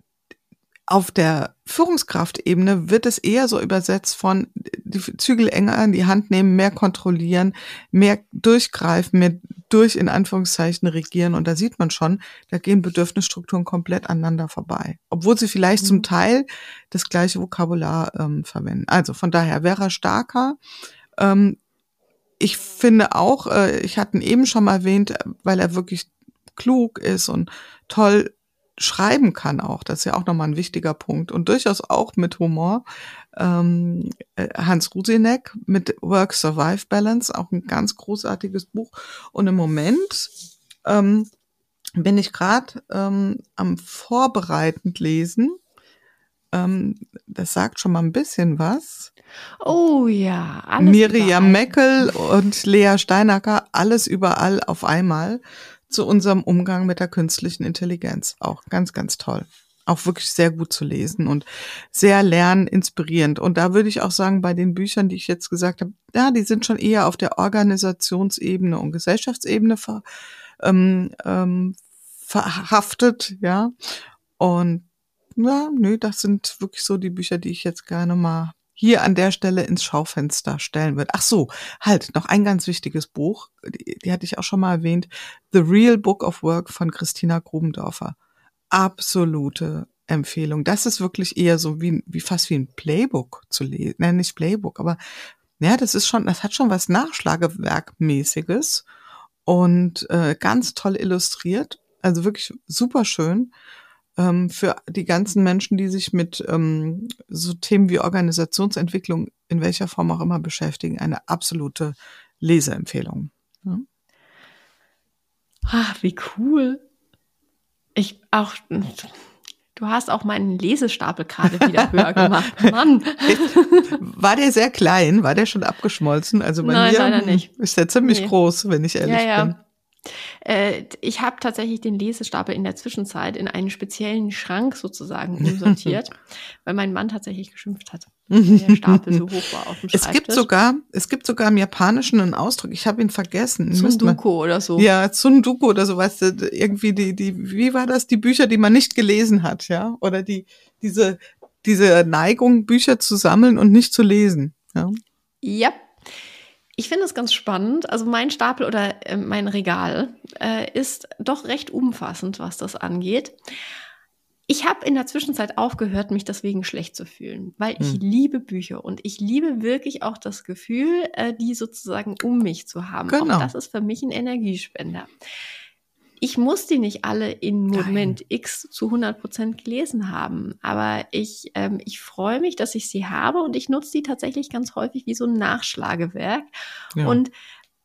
[SPEAKER 2] Auf der Führungskraftebene wird es eher so übersetzt von die Zügel enger in die Hand nehmen, mehr kontrollieren, mehr durchgreifen, mehr durch in Anführungszeichen regieren. Und da sieht man schon, da gehen Bedürfnisstrukturen komplett aneinander vorbei. Obwohl sie vielleicht mhm. zum Teil das gleiche Vokabular ähm, verwenden. Also von daher, Vera Starker, ähm, ich finde auch, äh, ich hatte ihn eben schon mal erwähnt, weil er wirklich klug ist und toll schreiben kann auch, das ist ja auch nochmal ein wichtiger Punkt und durchaus auch mit Humor. Ähm, Hans Rusinek mit Work-Survive-Balance, auch ein ganz großartiges Buch. Und im Moment ähm, bin ich gerade ähm, am vorbereitend lesen. Ähm, das sagt schon mal ein bisschen was.
[SPEAKER 1] Oh ja, alles
[SPEAKER 2] Miriam Meckel und Lea Steinacker, alles überall auf einmal. Zu unserem Umgang mit der künstlichen Intelligenz. Auch ganz, ganz toll. Auch wirklich sehr gut zu lesen und sehr lerninspirierend. Und da würde ich auch sagen, bei den Büchern, die ich jetzt gesagt habe, ja, die sind schon eher auf der Organisationsebene und Gesellschaftsebene ver, ähm, ähm, verhaftet, ja. Und ja, nö, das sind wirklich so die Bücher, die ich jetzt gerne mal hier an der Stelle ins Schaufenster stellen wird. Ach so, halt, noch ein ganz wichtiges Buch, die, die hatte ich auch schon mal erwähnt, The Real Book of Work von Christina Grubendorfer. Absolute Empfehlung. Das ist wirklich eher so wie, wie fast wie ein Playbook zu lesen. Nein, nicht Playbook, aber ja, das ist schon, das hat schon was Nachschlagewerkmäßiges und äh, ganz toll illustriert. Also wirklich super schön. Für die ganzen Menschen, die sich mit ähm, so Themen wie Organisationsentwicklung in welcher Form auch immer beschäftigen, eine absolute Leseempfehlung. Ja.
[SPEAKER 1] Ach, wie cool. Ich auch, du hast auch meinen Lesestapel gerade wieder höher gemacht. Mann.
[SPEAKER 2] War der sehr klein? War der schon abgeschmolzen? Also bei
[SPEAKER 1] Nein,
[SPEAKER 2] mir
[SPEAKER 1] leider nicht.
[SPEAKER 2] Ist der ziemlich
[SPEAKER 1] nee.
[SPEAKER 2] groß, wenn ich ehrlich
[SPEAKER 1] ja, ja.
[SPEAKER 2] bin.
[SPEAKER 1] Ich habe tatsächlich den Lesestapel in der Zwischenzeit in einen speziellen Schrank sozusagen umsortiert, weil mein Mann tatsächlich geschimpft hat, weil der Stapel so hoch war auf dem Schreibtisch.
[SPEAKER 2] Es gibt sogar, es gibt sogar im Japanischen einen Ausdruck, ich habe ihn vergessen.
[SPEAKER 1] Tsunduko oder so.
[SPEAKER 2] Ja, Tsunduko oder so, weißt du, irgendwie die, die, wie war das, die Bücher, die man nicht gelesen hat, ja, oder die, diese, diese Neigung, Bücher zu sammeln und nicht zu lesen, ja.
[SPEAKER 1] Ja. Ich finde es ganz spannend. Also mein Stapel oder äh, mein Regal äh, ist doch recht umfassend, was das angeht. Ich habe in der Zwischenzeit aufgehört, mich deswegen schlecht zu fühlen, weil ich hm. liebe Bücher und ich liebe wirklich auch das Gefühl, äh, die sozusagen um mich zu haben.
[SPEAKER 2] Genau.
[SPEAKER 1] Auch das ist für mich ein Energiespender. Ich muss die nicht alle in Moment Nein. X zu hundert Prozent gelesen haben, aber ich, ähm, ich freue mich, dass ich sie habe und ich nutze die tatsächlich ganz häufig wie so ein Nachschlagewerk. Ja. Und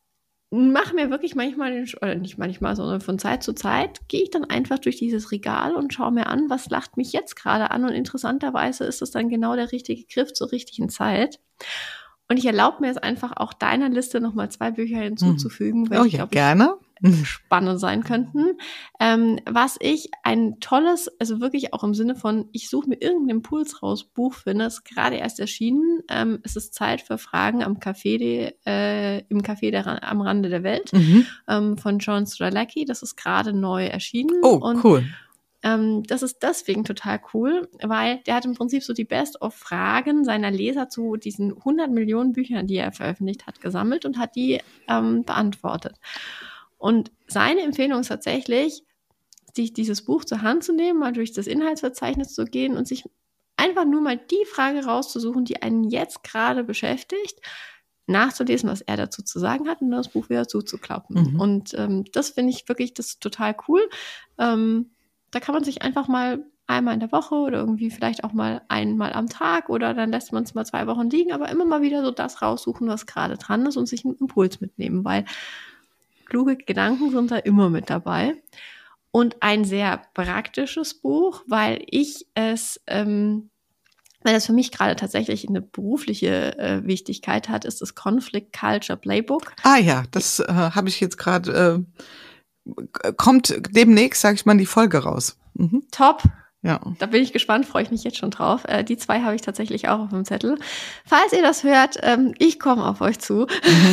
[SPEAKER 1] mache mir wirklich manchmal, den, oder nicht manchmal, sondern von Zeit zu Zeit, gehe ich dann einfach durch dieses Regal und schaue mir an, was lacht mich jetzt gerade an. Und interessanterweise ist es dann genau der richtige Griff zur richtigen Zeit. Und ich erlaube mir es einfach auch deiner Liste nochmal zwei Bücher hinzuzufügen, weil
[SPEAKER 2] oh
[SPEAKER 1] ich
[SPEAKER 2] ja,
[SPEAKER 1] glaube,
[SPEAKER 2] gerne.
[SPEAKER 1] spannend sein könnten. Ähm, was ich ein tolles, also wirklich auch im Sinne von, ich suche mir irgendeinen Impuls raus, Buch finde, ist gerade erst erschienen. Ähm, es ist Zeit für Fragen am Café, de, äh, im Café der, am Rande der Welt,
[SPEAKER 2] Mhm.
[SPEAKER 1] ähm, von John Strzelecki. Das ist gerade neu erschienen.
[SPEAKER 2] Oh,
[SPEAKER 1] und
[SPEAKER 2] cool.
[SPEAKER 1] Ähm, das ist deswegen total cool, weil der hat im Prinzip so die Best-of-Fragen seiner Leser zu diesen hundert Millionen Büchern, die er veröffentlicht hat, gesammelt und hat die ähm, beantwortet. Und seine Empfehlung ist tatsächlich, sich dieses Buch zur Hand zu nehmen, mal durch das Inhaltsverzeichnis zu gehen und sich einfach nur mal die Frage rauszusuchen, die einen jetzt gerade beschäftigt, nachzulesen, was er dazu zu sagen hat und das Buch wieder zuzuklappen. Mhm. Und ähm, das finde ich wirklich, das ist total cool. Ähm, Da kann man sich einfach mal einmal in der Woche oder irgendwie vielleicht auch mal einmal am Tag oder dann lässt man es mal zwei Wochen liegen, aber immer mal wieder so das raussuchen, was gerade dran ist und sich einen Impuls mitnehmen, weil kluge Gedanken sind da immer mit dabei. Und ein sehr praktisches Buch, weil ich es, ähm, weil das für mich gerade tatsächlich eine berufliche äh, Wichtigkeit hat, ist das Conflict Culture Playbook.
[SPEAKER 2] Ah ja, das äh, habe ich jetzt gerade... Äh kommt demnächst, sage ich mal, die Folge raus. Mhm.
[SPEAKER 1] Top.
[SPEAKER 2] Ja.
[SPEAKER 1] Da bin ich gespannt, freue ich mich jetzt schon drauf. Äh, die zwei habe ich tatsächlich auch auf dem Zettel. Falls ihr das hört, ähm, ich komme auf euch zu.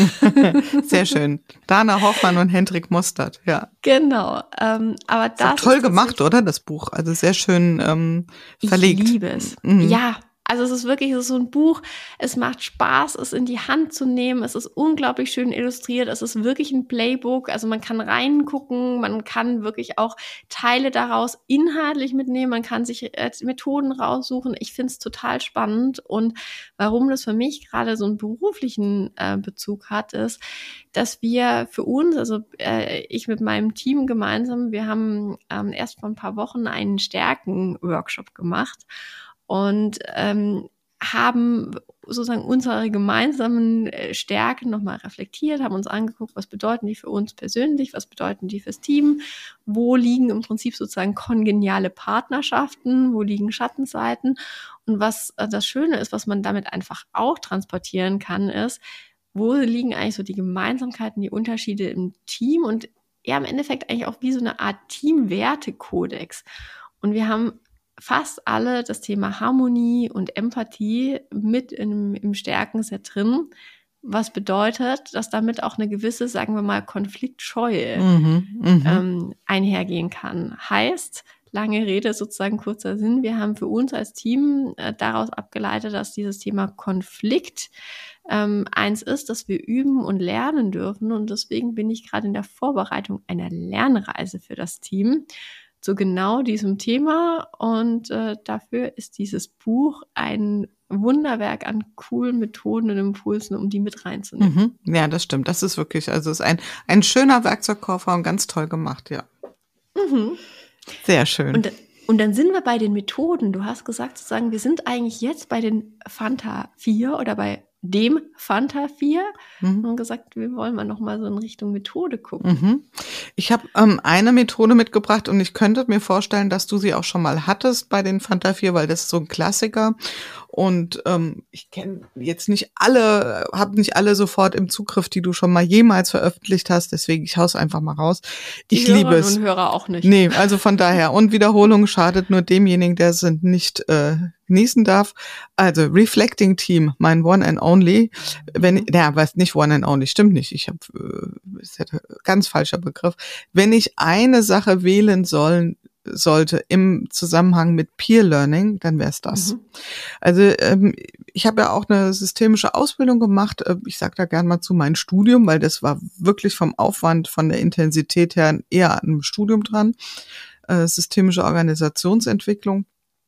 [SPEAKER 2] Sehr schön. Dana Hoffmann und Hendrik Mostert, ja.
[SPEAKER 1] Genau. Ähm, aber das,
[SPEAKER 2] das ist toll ist gemacht, oder, das Buch? Also sehr schön ähm, verlegt.
[SPEAKER 1] Ich liebe es. Mhm. Ja. Also es ist wirklich, es ist so ein Buch, es macht Spaß, es in die Hand zu nehmen, es ist unglaublich schön illustriert, es ist wirklich ein Playbook, also man kann reingucken, man kann wirklich auch Teile daraus inhaltlich mitnehmen, man kann sich äh, Methoden raussuchen. Ich finde es total spannend und warum das für mich gerade so einen beruflichen äh, Bezug hat, ist, dass wir für uns, also äh, ich mit meinem Team gemeinsam, wir haben ähm, erst vor ein paar Wochen einen Stärken-Workshop gemacht. Und ähm, haben sozusagen unsere gemeinsamen Stärken nochmal reflektiert, haben uns angeguckt, was bedeuten die für uns persönlich, was bedeuten die fürs Team, wo liegen im Prinzip sozusagen kongeniale Partnerschaften, wo liegen Schattenseiten. Und was äh, das Schöne ist, was man damit einfach auch transportieren kann, ist, wo liegen eigentlich so die Gemeinsamkeiten, die Unterschiede im Team und ja im Endeffekt eigentlich auch wie so eine Art Teamwertekodex. Und wir haben fast alle das Thema Harmonie und Empathie mit in, im Stärkenset drin, was bedeutet, dass damit auch eine gewisse, sagen wir mal, Konfliktscheue mhm, ähm, einhergehen kann. Heißt, lange Rede, sozusagen kurzer Sinn, wir haben für uns als Team äh, daraus abgeleitet, dass dieses Thema Konflikt ähm, eins ist, dass wir üben und lernen dürfen und deswegen bin ich gerade in der Vorbereitung einer Lernreise für das Team, zu genau diesem Thema und äh, dafür ist dieses Buch ein Wunderwerk an coolen Methoden und Impulsen, um die mit reinzunehmen.
[SPEAKER 2] Mhm. Ja, das stimmt. Das ist wirklich, also es ist ein, ein schöner Werkzeugkoffer und ganz toll gemacht, ja. Mhm. Sehr schön.
[SPEAKER 1] Und, und dann sind wir bei den Methoden. Du hast gesagt, sozusagen, wir sind eigentlich jetzt bei den Fanta vier oder bei dem Fanta vier mhm. und gesagt, wir wollen mal noch mal so in Richtung Methode gucken.
[SPEAKER 2] Mhm. Ich habe ähm, eine Methode mitgebracht und ich könnte mir vorstellen, dass du sie auch schon mal hattest bei den Fanta vier, weil das ist so ein Klassiker. Und ähm, ich kenne jetzt nicht alle, habe nicht alle sofort im Zugriff, die du schon mal jemals veröffentlicht hast. Deswegen, ich hau's einfach mal raus. Ich
[SPEAKER 1] die
[SPEAKER 2] liebe es.
[SPEAKER 1] Und Hörer auch nicht.
[SPEAKER 2] Nee, also von daher. Und Wiederholung schadet nur demjenigen, der es nicht äh, genießen darf. Also Reflecting Team, mein One and Only. Wenn, ja, was nicht One and Only, stimmt nicht. Ich habe äh, ist ja ein ganz falscher Begriff. Wenn ich eine Sache wählen soll, sollte im Zusammenhang mit Peer Learning, dann wäre es das. Mhm. Also ähm, ich habe ja auch eine systemische Ausbildung gemacht. Ich sage da gern mal zu mein Studium, weil das war wirklich vom Aufwand, von der Intensität her eher an einem Studium dran. Äh, systemische Organisationsentwicklung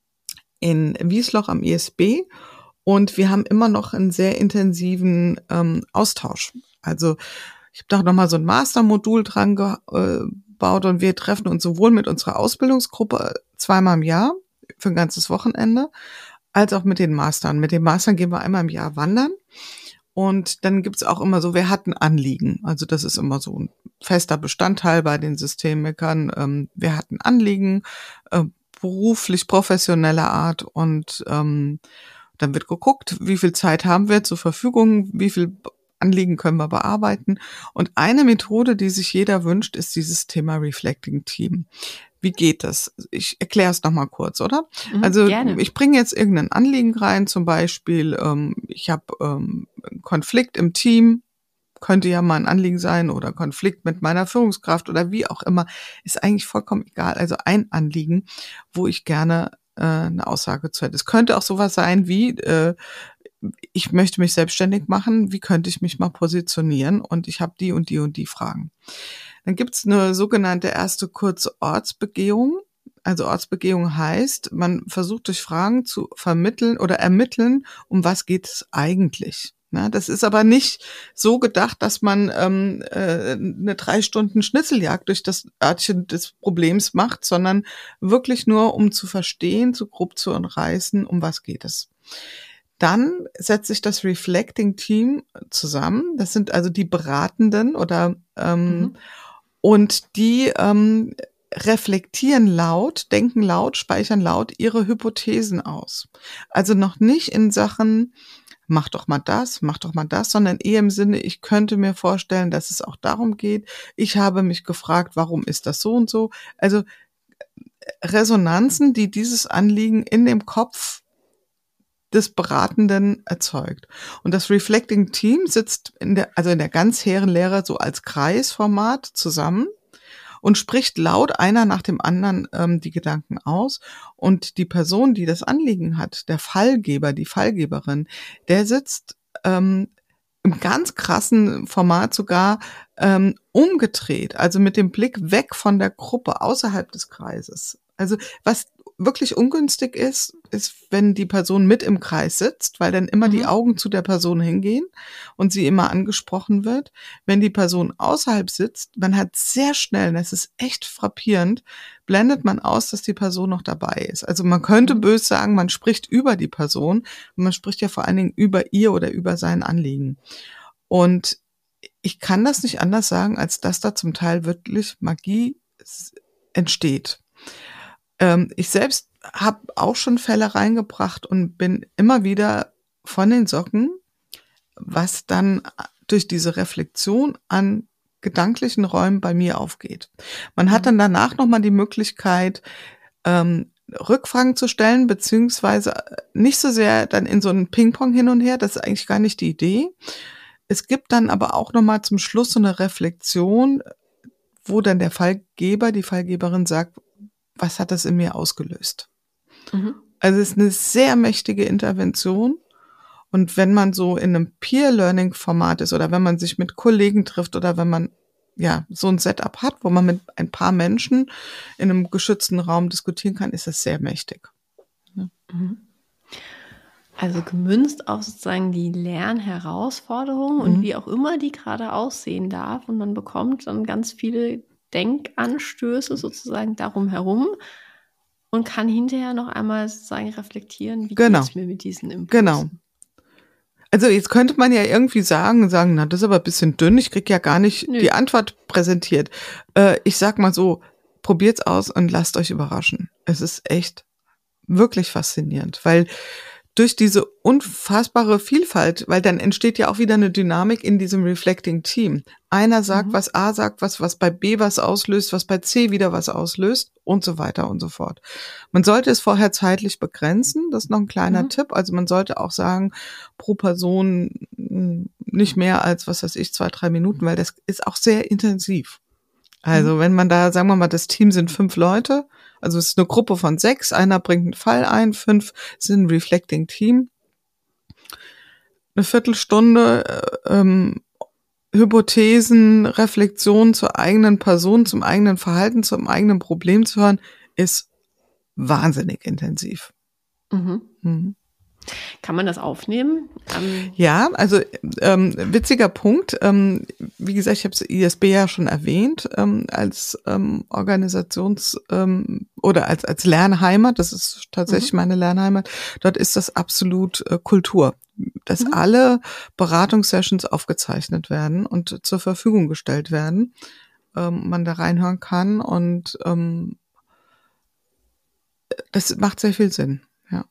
[SPEAKER 2] in Wiesloch am I S B. Und wir haben immer noch einen sehr intensiven ähm, Austausch. Also ich habe da noch mal so ein Mastermodul dran ge- äh, baut und wir treffen uns sowohl mit unserer Ausbildungsgruppe zweimal im Jahr für ein ganzes Wochenende, als auch mit den Mastern. Mit den Mastern gehen wir einmal im Jahr wandern Und dann gibt's auch immer so, wer hat ein Anliegen? Also das ist immer so ein fester Bestandteil bei den Systemikern. Ähm, wer hat ein Anliegen, äh, beruflich, professioneller Art. Und ähm, dann wird geguckt, wie viel Zeit haben wir zur Verfügung, wie viel Anliegen können wir bearbeiten. Und eine Methode, die sich jeder wünscht, ist dieses Thema Reflecting Team. Wie geht das? Ich erkläre es nochmal kurz, oder?
[SPEAKER 1] Mhm,
[SPEAKER 2] also
[SPEAKER 1] gerne.
[SPEAKER 2] Ich bringe jetzt irgendein Anliegen rein, zum Beispiel, ähm, ich habe ähm, einen Konflikt im Team, könnte ja mal ein Anliegen sein, oder Konflikt mit meiner Führungskraft oder wie auch immer, ist eigentlich vollkommen egal. Also ein Anliegen, wo ich gerne äh, eine Aussage zu hätte. Es könnte auch sowas sein wie, äh, ich möchte mich selbstständig machen, wie könnte ich mich mal positionieren, und ich habe die und die und die Fragen. Dann gibt's eine sogenannte erste kurze Ortsbegehung. Also Ortsbegehung heißt, man versucht durch Fragen zu vermitteln oder ermitteln, um was geht es eigentlich. Ja, das ist aber nicht so gedacht, dass man ähm, äh, eine drei Stunden Schnitzeljagd durch das Örtchen des Problems macht, sondern wirklich nur, um zu verstehen, zu grob zu umreißen, um was geht es. Dann setzt sich das Reflecting Team zusammen. Das sind also die Beratenden oder ähm, mhm. und die ähm, reflektieren laut, denken laut, speichern laut ihre Hypothesen aus. Also noch nicht in Sachen, mach doch mal das, mach doch mal das, sondern eher im Sinne, ich könnte mir vorstellen, dass es auch darum geht. Ich habe mich gefragt, warum ist das so und so? Also Resonanzen, die dieses Anliegen in dem Kopf des Beratenden erzeugt. Und das Reflecting Team sitzt in der, also in der Ganzherrenlehre so als Kreisformat zusammen und spricht laut einer nach dem anderen ähm, die Gedanken aus. Und die Person, die das Anliegen hat, der Fallgeber, die Fallgeberin, der sitzt ähm, im ganz krassen Format sogar ähm, umgedreht, also mit dem Blick weg von der Gruppe außerhalb des Kreises. Also was wirklich ungünstig ist, ist, wenn die Person mit im Kreis sitzt, weil dann immer mhm. die Augen zu der Person hingehen und sie immer angesprochen wird. Wenn die Person außerhalb sitzt, man hat sehr schnell, das ist echt frappierend, blendet man aus, dass die Person noch dabei ist. Also man könnte mhm. böse sagen, man spricht über die Person, und man spricht ja vor allen Dingen über ihr oder über sein Anliegen. Und ich kann das nicht anders sagen, als dass da zum Teil wirklich Magie entsteht. Ich selbst habe auch schon Fälle reingebracht und bin immer wieder von den Socken, was dann durch diese Reflexion an gedanklichen Räumen bei mir aufgeht. Man hat dann danach nochmal die Möglichkeit, ähm, Rückfragen zu stellen, beziehungsweise nicht so sehr dann in so einen Ping-Pong hin und her, das ist eigentlich gar nicht die Idee. Es gibt dann aber auch nochmal zum Schluss so eine Reflexion, wo dann der Fallgeber, die Fallgeberin sagt, was hat das in mir ausgelöst? Mhm. Also es ist eine sehr mächtige Intervention. Und wenn man so in einem Peer-Learning-Format ist oder wenn man sich mit Kollegen trifft oder wenn man ja so ein Setup hat, wo man mit ein paar Menschen in einem geschützten Raum diskutieren kann, ist das sehr mächtig. Ja.
[SPEAKER 1] Mhm. Also gemünzt auf sozusagen die Lernherausforderungen mhm. und wie auch immer die gerade aussehen darf. Und man bekommt dann ganz viele Denkanstöße sozusagen darum herum und kann hinterher noch einmal sozusagen reflektieren, wie
[SPEAKER 2] genau.
[SPEAKER 1] geht es mir mit diesen Impulsen.
[SPEAKER 2] Genau. Also jetzt könnte man ja irgendwie sagen, sagen, na, das ist aber ein bisschen dünn, ich krieg ja gar nicht Nö. die Antwort präsentiert. Äh, ich sag mal so, probiert's aus und lasst euch überraschen. Es ist echt wirklich faszinierend, weil durch diese unfassbare Vielfalt, weil dann entsteht ja auch wieder eine Dynamik in diesem Reflecting Team. Einer sagt, mhm. was A sagt, was, was bei B was auslöst, was bei C wieder was auslöst und so weiter und so fort. Man sollte es vorher zeitlich begrenzen, das ist noch ein kleiner mhm. Tipp. Also man sollte auch sagen, pro Person nicht mehr als, was weiß ich, zwei, drei Minuten, weil das ist auch sehr intensiv. Also wenn man da, sagen wir mal, das Team sind fünf Leute, also es ist eine Gruppe von sechs, einer bringt einen Fall ein, fünf sind ein Reflecting Team. Eine Viertelstunde ähm, Hypothesen, Reflexionen zur eigenen Person, zum eigenen Verhalten, zum eigenen Problem zu hören, ist wahnsinnig intensiv.
[SPEAKER 1] Mhm. Mhm. Kann man das aufnehmen? Ähm
[SPEAKER 2] ja, also ähm, witziger Punkt. Ähm, wie gesagt, ich habe das I S B ja schon erwähnt ähm, als ähm, Organisations- ähm, oder als als Lernheimat. Das ist tatsächlich mhm. meine Lernheimat. Dort ist das absolut äh, Kultur. dass
[SPEAKER 1] Mhm.
[SPEAKER 2] alle Beratungssessions aufgezeichnet werden und zur Verfügung gestellt werden, ähm, man da reinhören kann und ähm, das macht sehr viel Sinn, ja.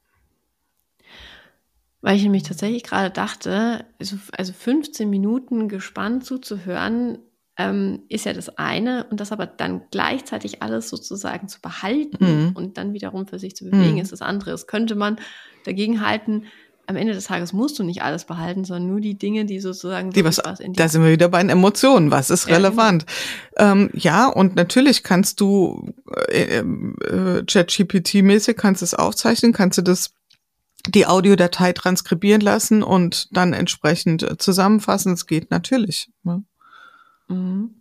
[SPEAKER 1] Weil ich nämlich tatsächlich gerade dachte, also, also fünfzehn Minuten gespannt zuzuhören, ähm, ist ja das eine und das aber dann gleichzeitig alles sozusagen zu behalten
[SPEAKER 2] Mhm.
[SPEAKER 1] und dann wiederum für sich zu bewegen,
[SPEAKER 2] Mhm.
[SPEAKER 1] ist das andere. Das könnte man dagegen halten, am Ende des Tages musst du nicht alles behalten, sondern nur die Dinge, die sozusagen
[SPEAKER 2] Die was,
[SPEAKER 1] wirklich was in
[SPEAKER 2] da
[SPEAKER 1] dir.
[SPEAKER 2] sind wir wieder bei den Emotionen. Was ist
[SPEAKER 1] Ja, genau.
[SPEAKER 2] relevant? Ähm, ja, und natürlich kannst du äh, äh, ChatGPT-mäßig kannst du es aufzeichnen, kannst du das die Audiodatei transkribieren lassen und dann entsprechend äh, zusammenfassen. Es geht natürlich. Ne?
[SPEAKER 1] Mhm.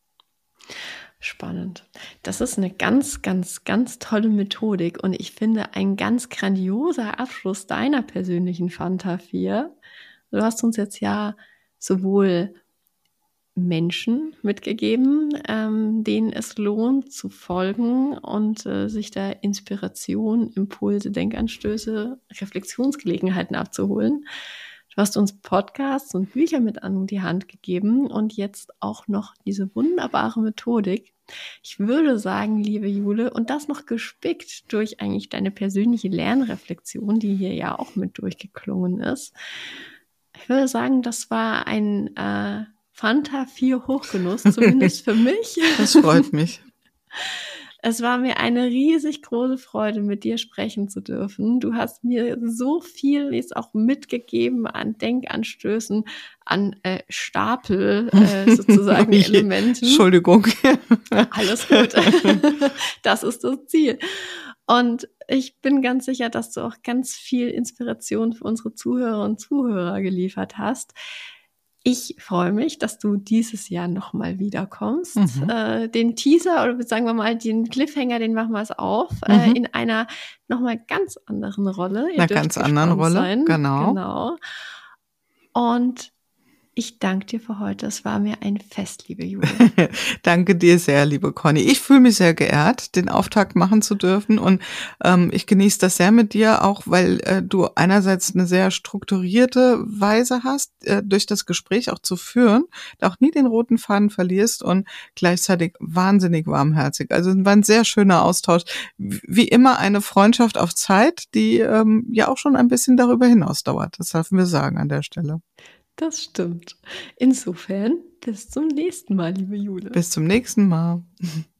[SPEAKER 1] Spannend. Das ist eine ganz, ganz, ganz tolle Methodik und ich finde ein ganz grandioser Abschluss deiner persönlichen Fanta vier. Du hast uns jetzt ja sowohl Menschen mitgegeben, ähm, denen es lohnt zu folgen und äh, sich da Inspiration, Impulse, Denkanstöße, Reflexionsgelegenheiten abzuholen. Du hast uns Podcasts und Bücher mit an die Hand gegeben und jetzt auch noch diese wunderbare Methodik. Ich würde sagen, liebe Jule, und das noch gespickt durch eigentlich deine persönliche Lernreflexion, die hier ja auch mit durchgeklungen ist. Ich würde sagen, das war ein äh, Fanta vier Hochgenuss, zumindest für mich.
[SPEAKER 2] Das freut mich.
[SPEAKER 1] Es war mir eine riesig große Freude, mit dir sprechen zu dürfen. Du hast mir so viel jetzt auch mitgegeben an Denkanstößen, an äh, Stapel äh, sozusagen Elementen.
[SPEAKER 2] Entschuldigung.
[SPEAKER 1] Alles gut. Das ist das Ziel. Und ich bin ganz sicher, dass du auch ganz viel Inspiration für unsere Zuhörer und Zuhörer geliefert hast. Ich freue mich, dass du dieses Jahr nochmal wiederkommst.
[SPEAKER 2] Mhm.
[SPEAKER 1] Äh, den Teaser oder sagen wir mal den Cliffhanger, den machen wir es auf,
[SPEAKER 2] Mhm.
[SPEAKER 1] äh, in einer nochmal ganz anderen Rolle. Ihr
[SPEAKER 2] Einer
[SPEAKER 1] dürft
[SPEAKER 2] ganz anderen
[SPEAKER 1] gespannt
[SPEAKER 2] Rolle,
[SPEAKER 1] sein.
[SPEAKER 2] genau.
[SPEAKER 1] Genau. Und ich danke dir für heute. Es war mir ein Fest, liebe Jule.
[SPEAKER 2] Danke dir sehr, liebe Conny. Ich fühle mich sehr geehrt, den Auftakt machen zu dürfen und ähm, ich genieße das sehr mit dir, auch weil äh, du einerseits eine sehr strukturierte Weise hast, äh, durch das Gespräch auch zu führen, auch nie den roten Faden verlierst und gleichzeitig wahnsinnig warmherzig. Also es war ein sehr schöner Austausch. Wie immer eine Freundschaft auf Zeit, die ähm, ja auch schon ein bisschen darüber hinaus dauert. Das dürfen wir sagen an der Stelle.
[SPEAKER 1] Das stimmt. Insofern, bis zum nächsten Mal, liebe Jule.
[SPEAKER 2] Bis zum nächsten Mal.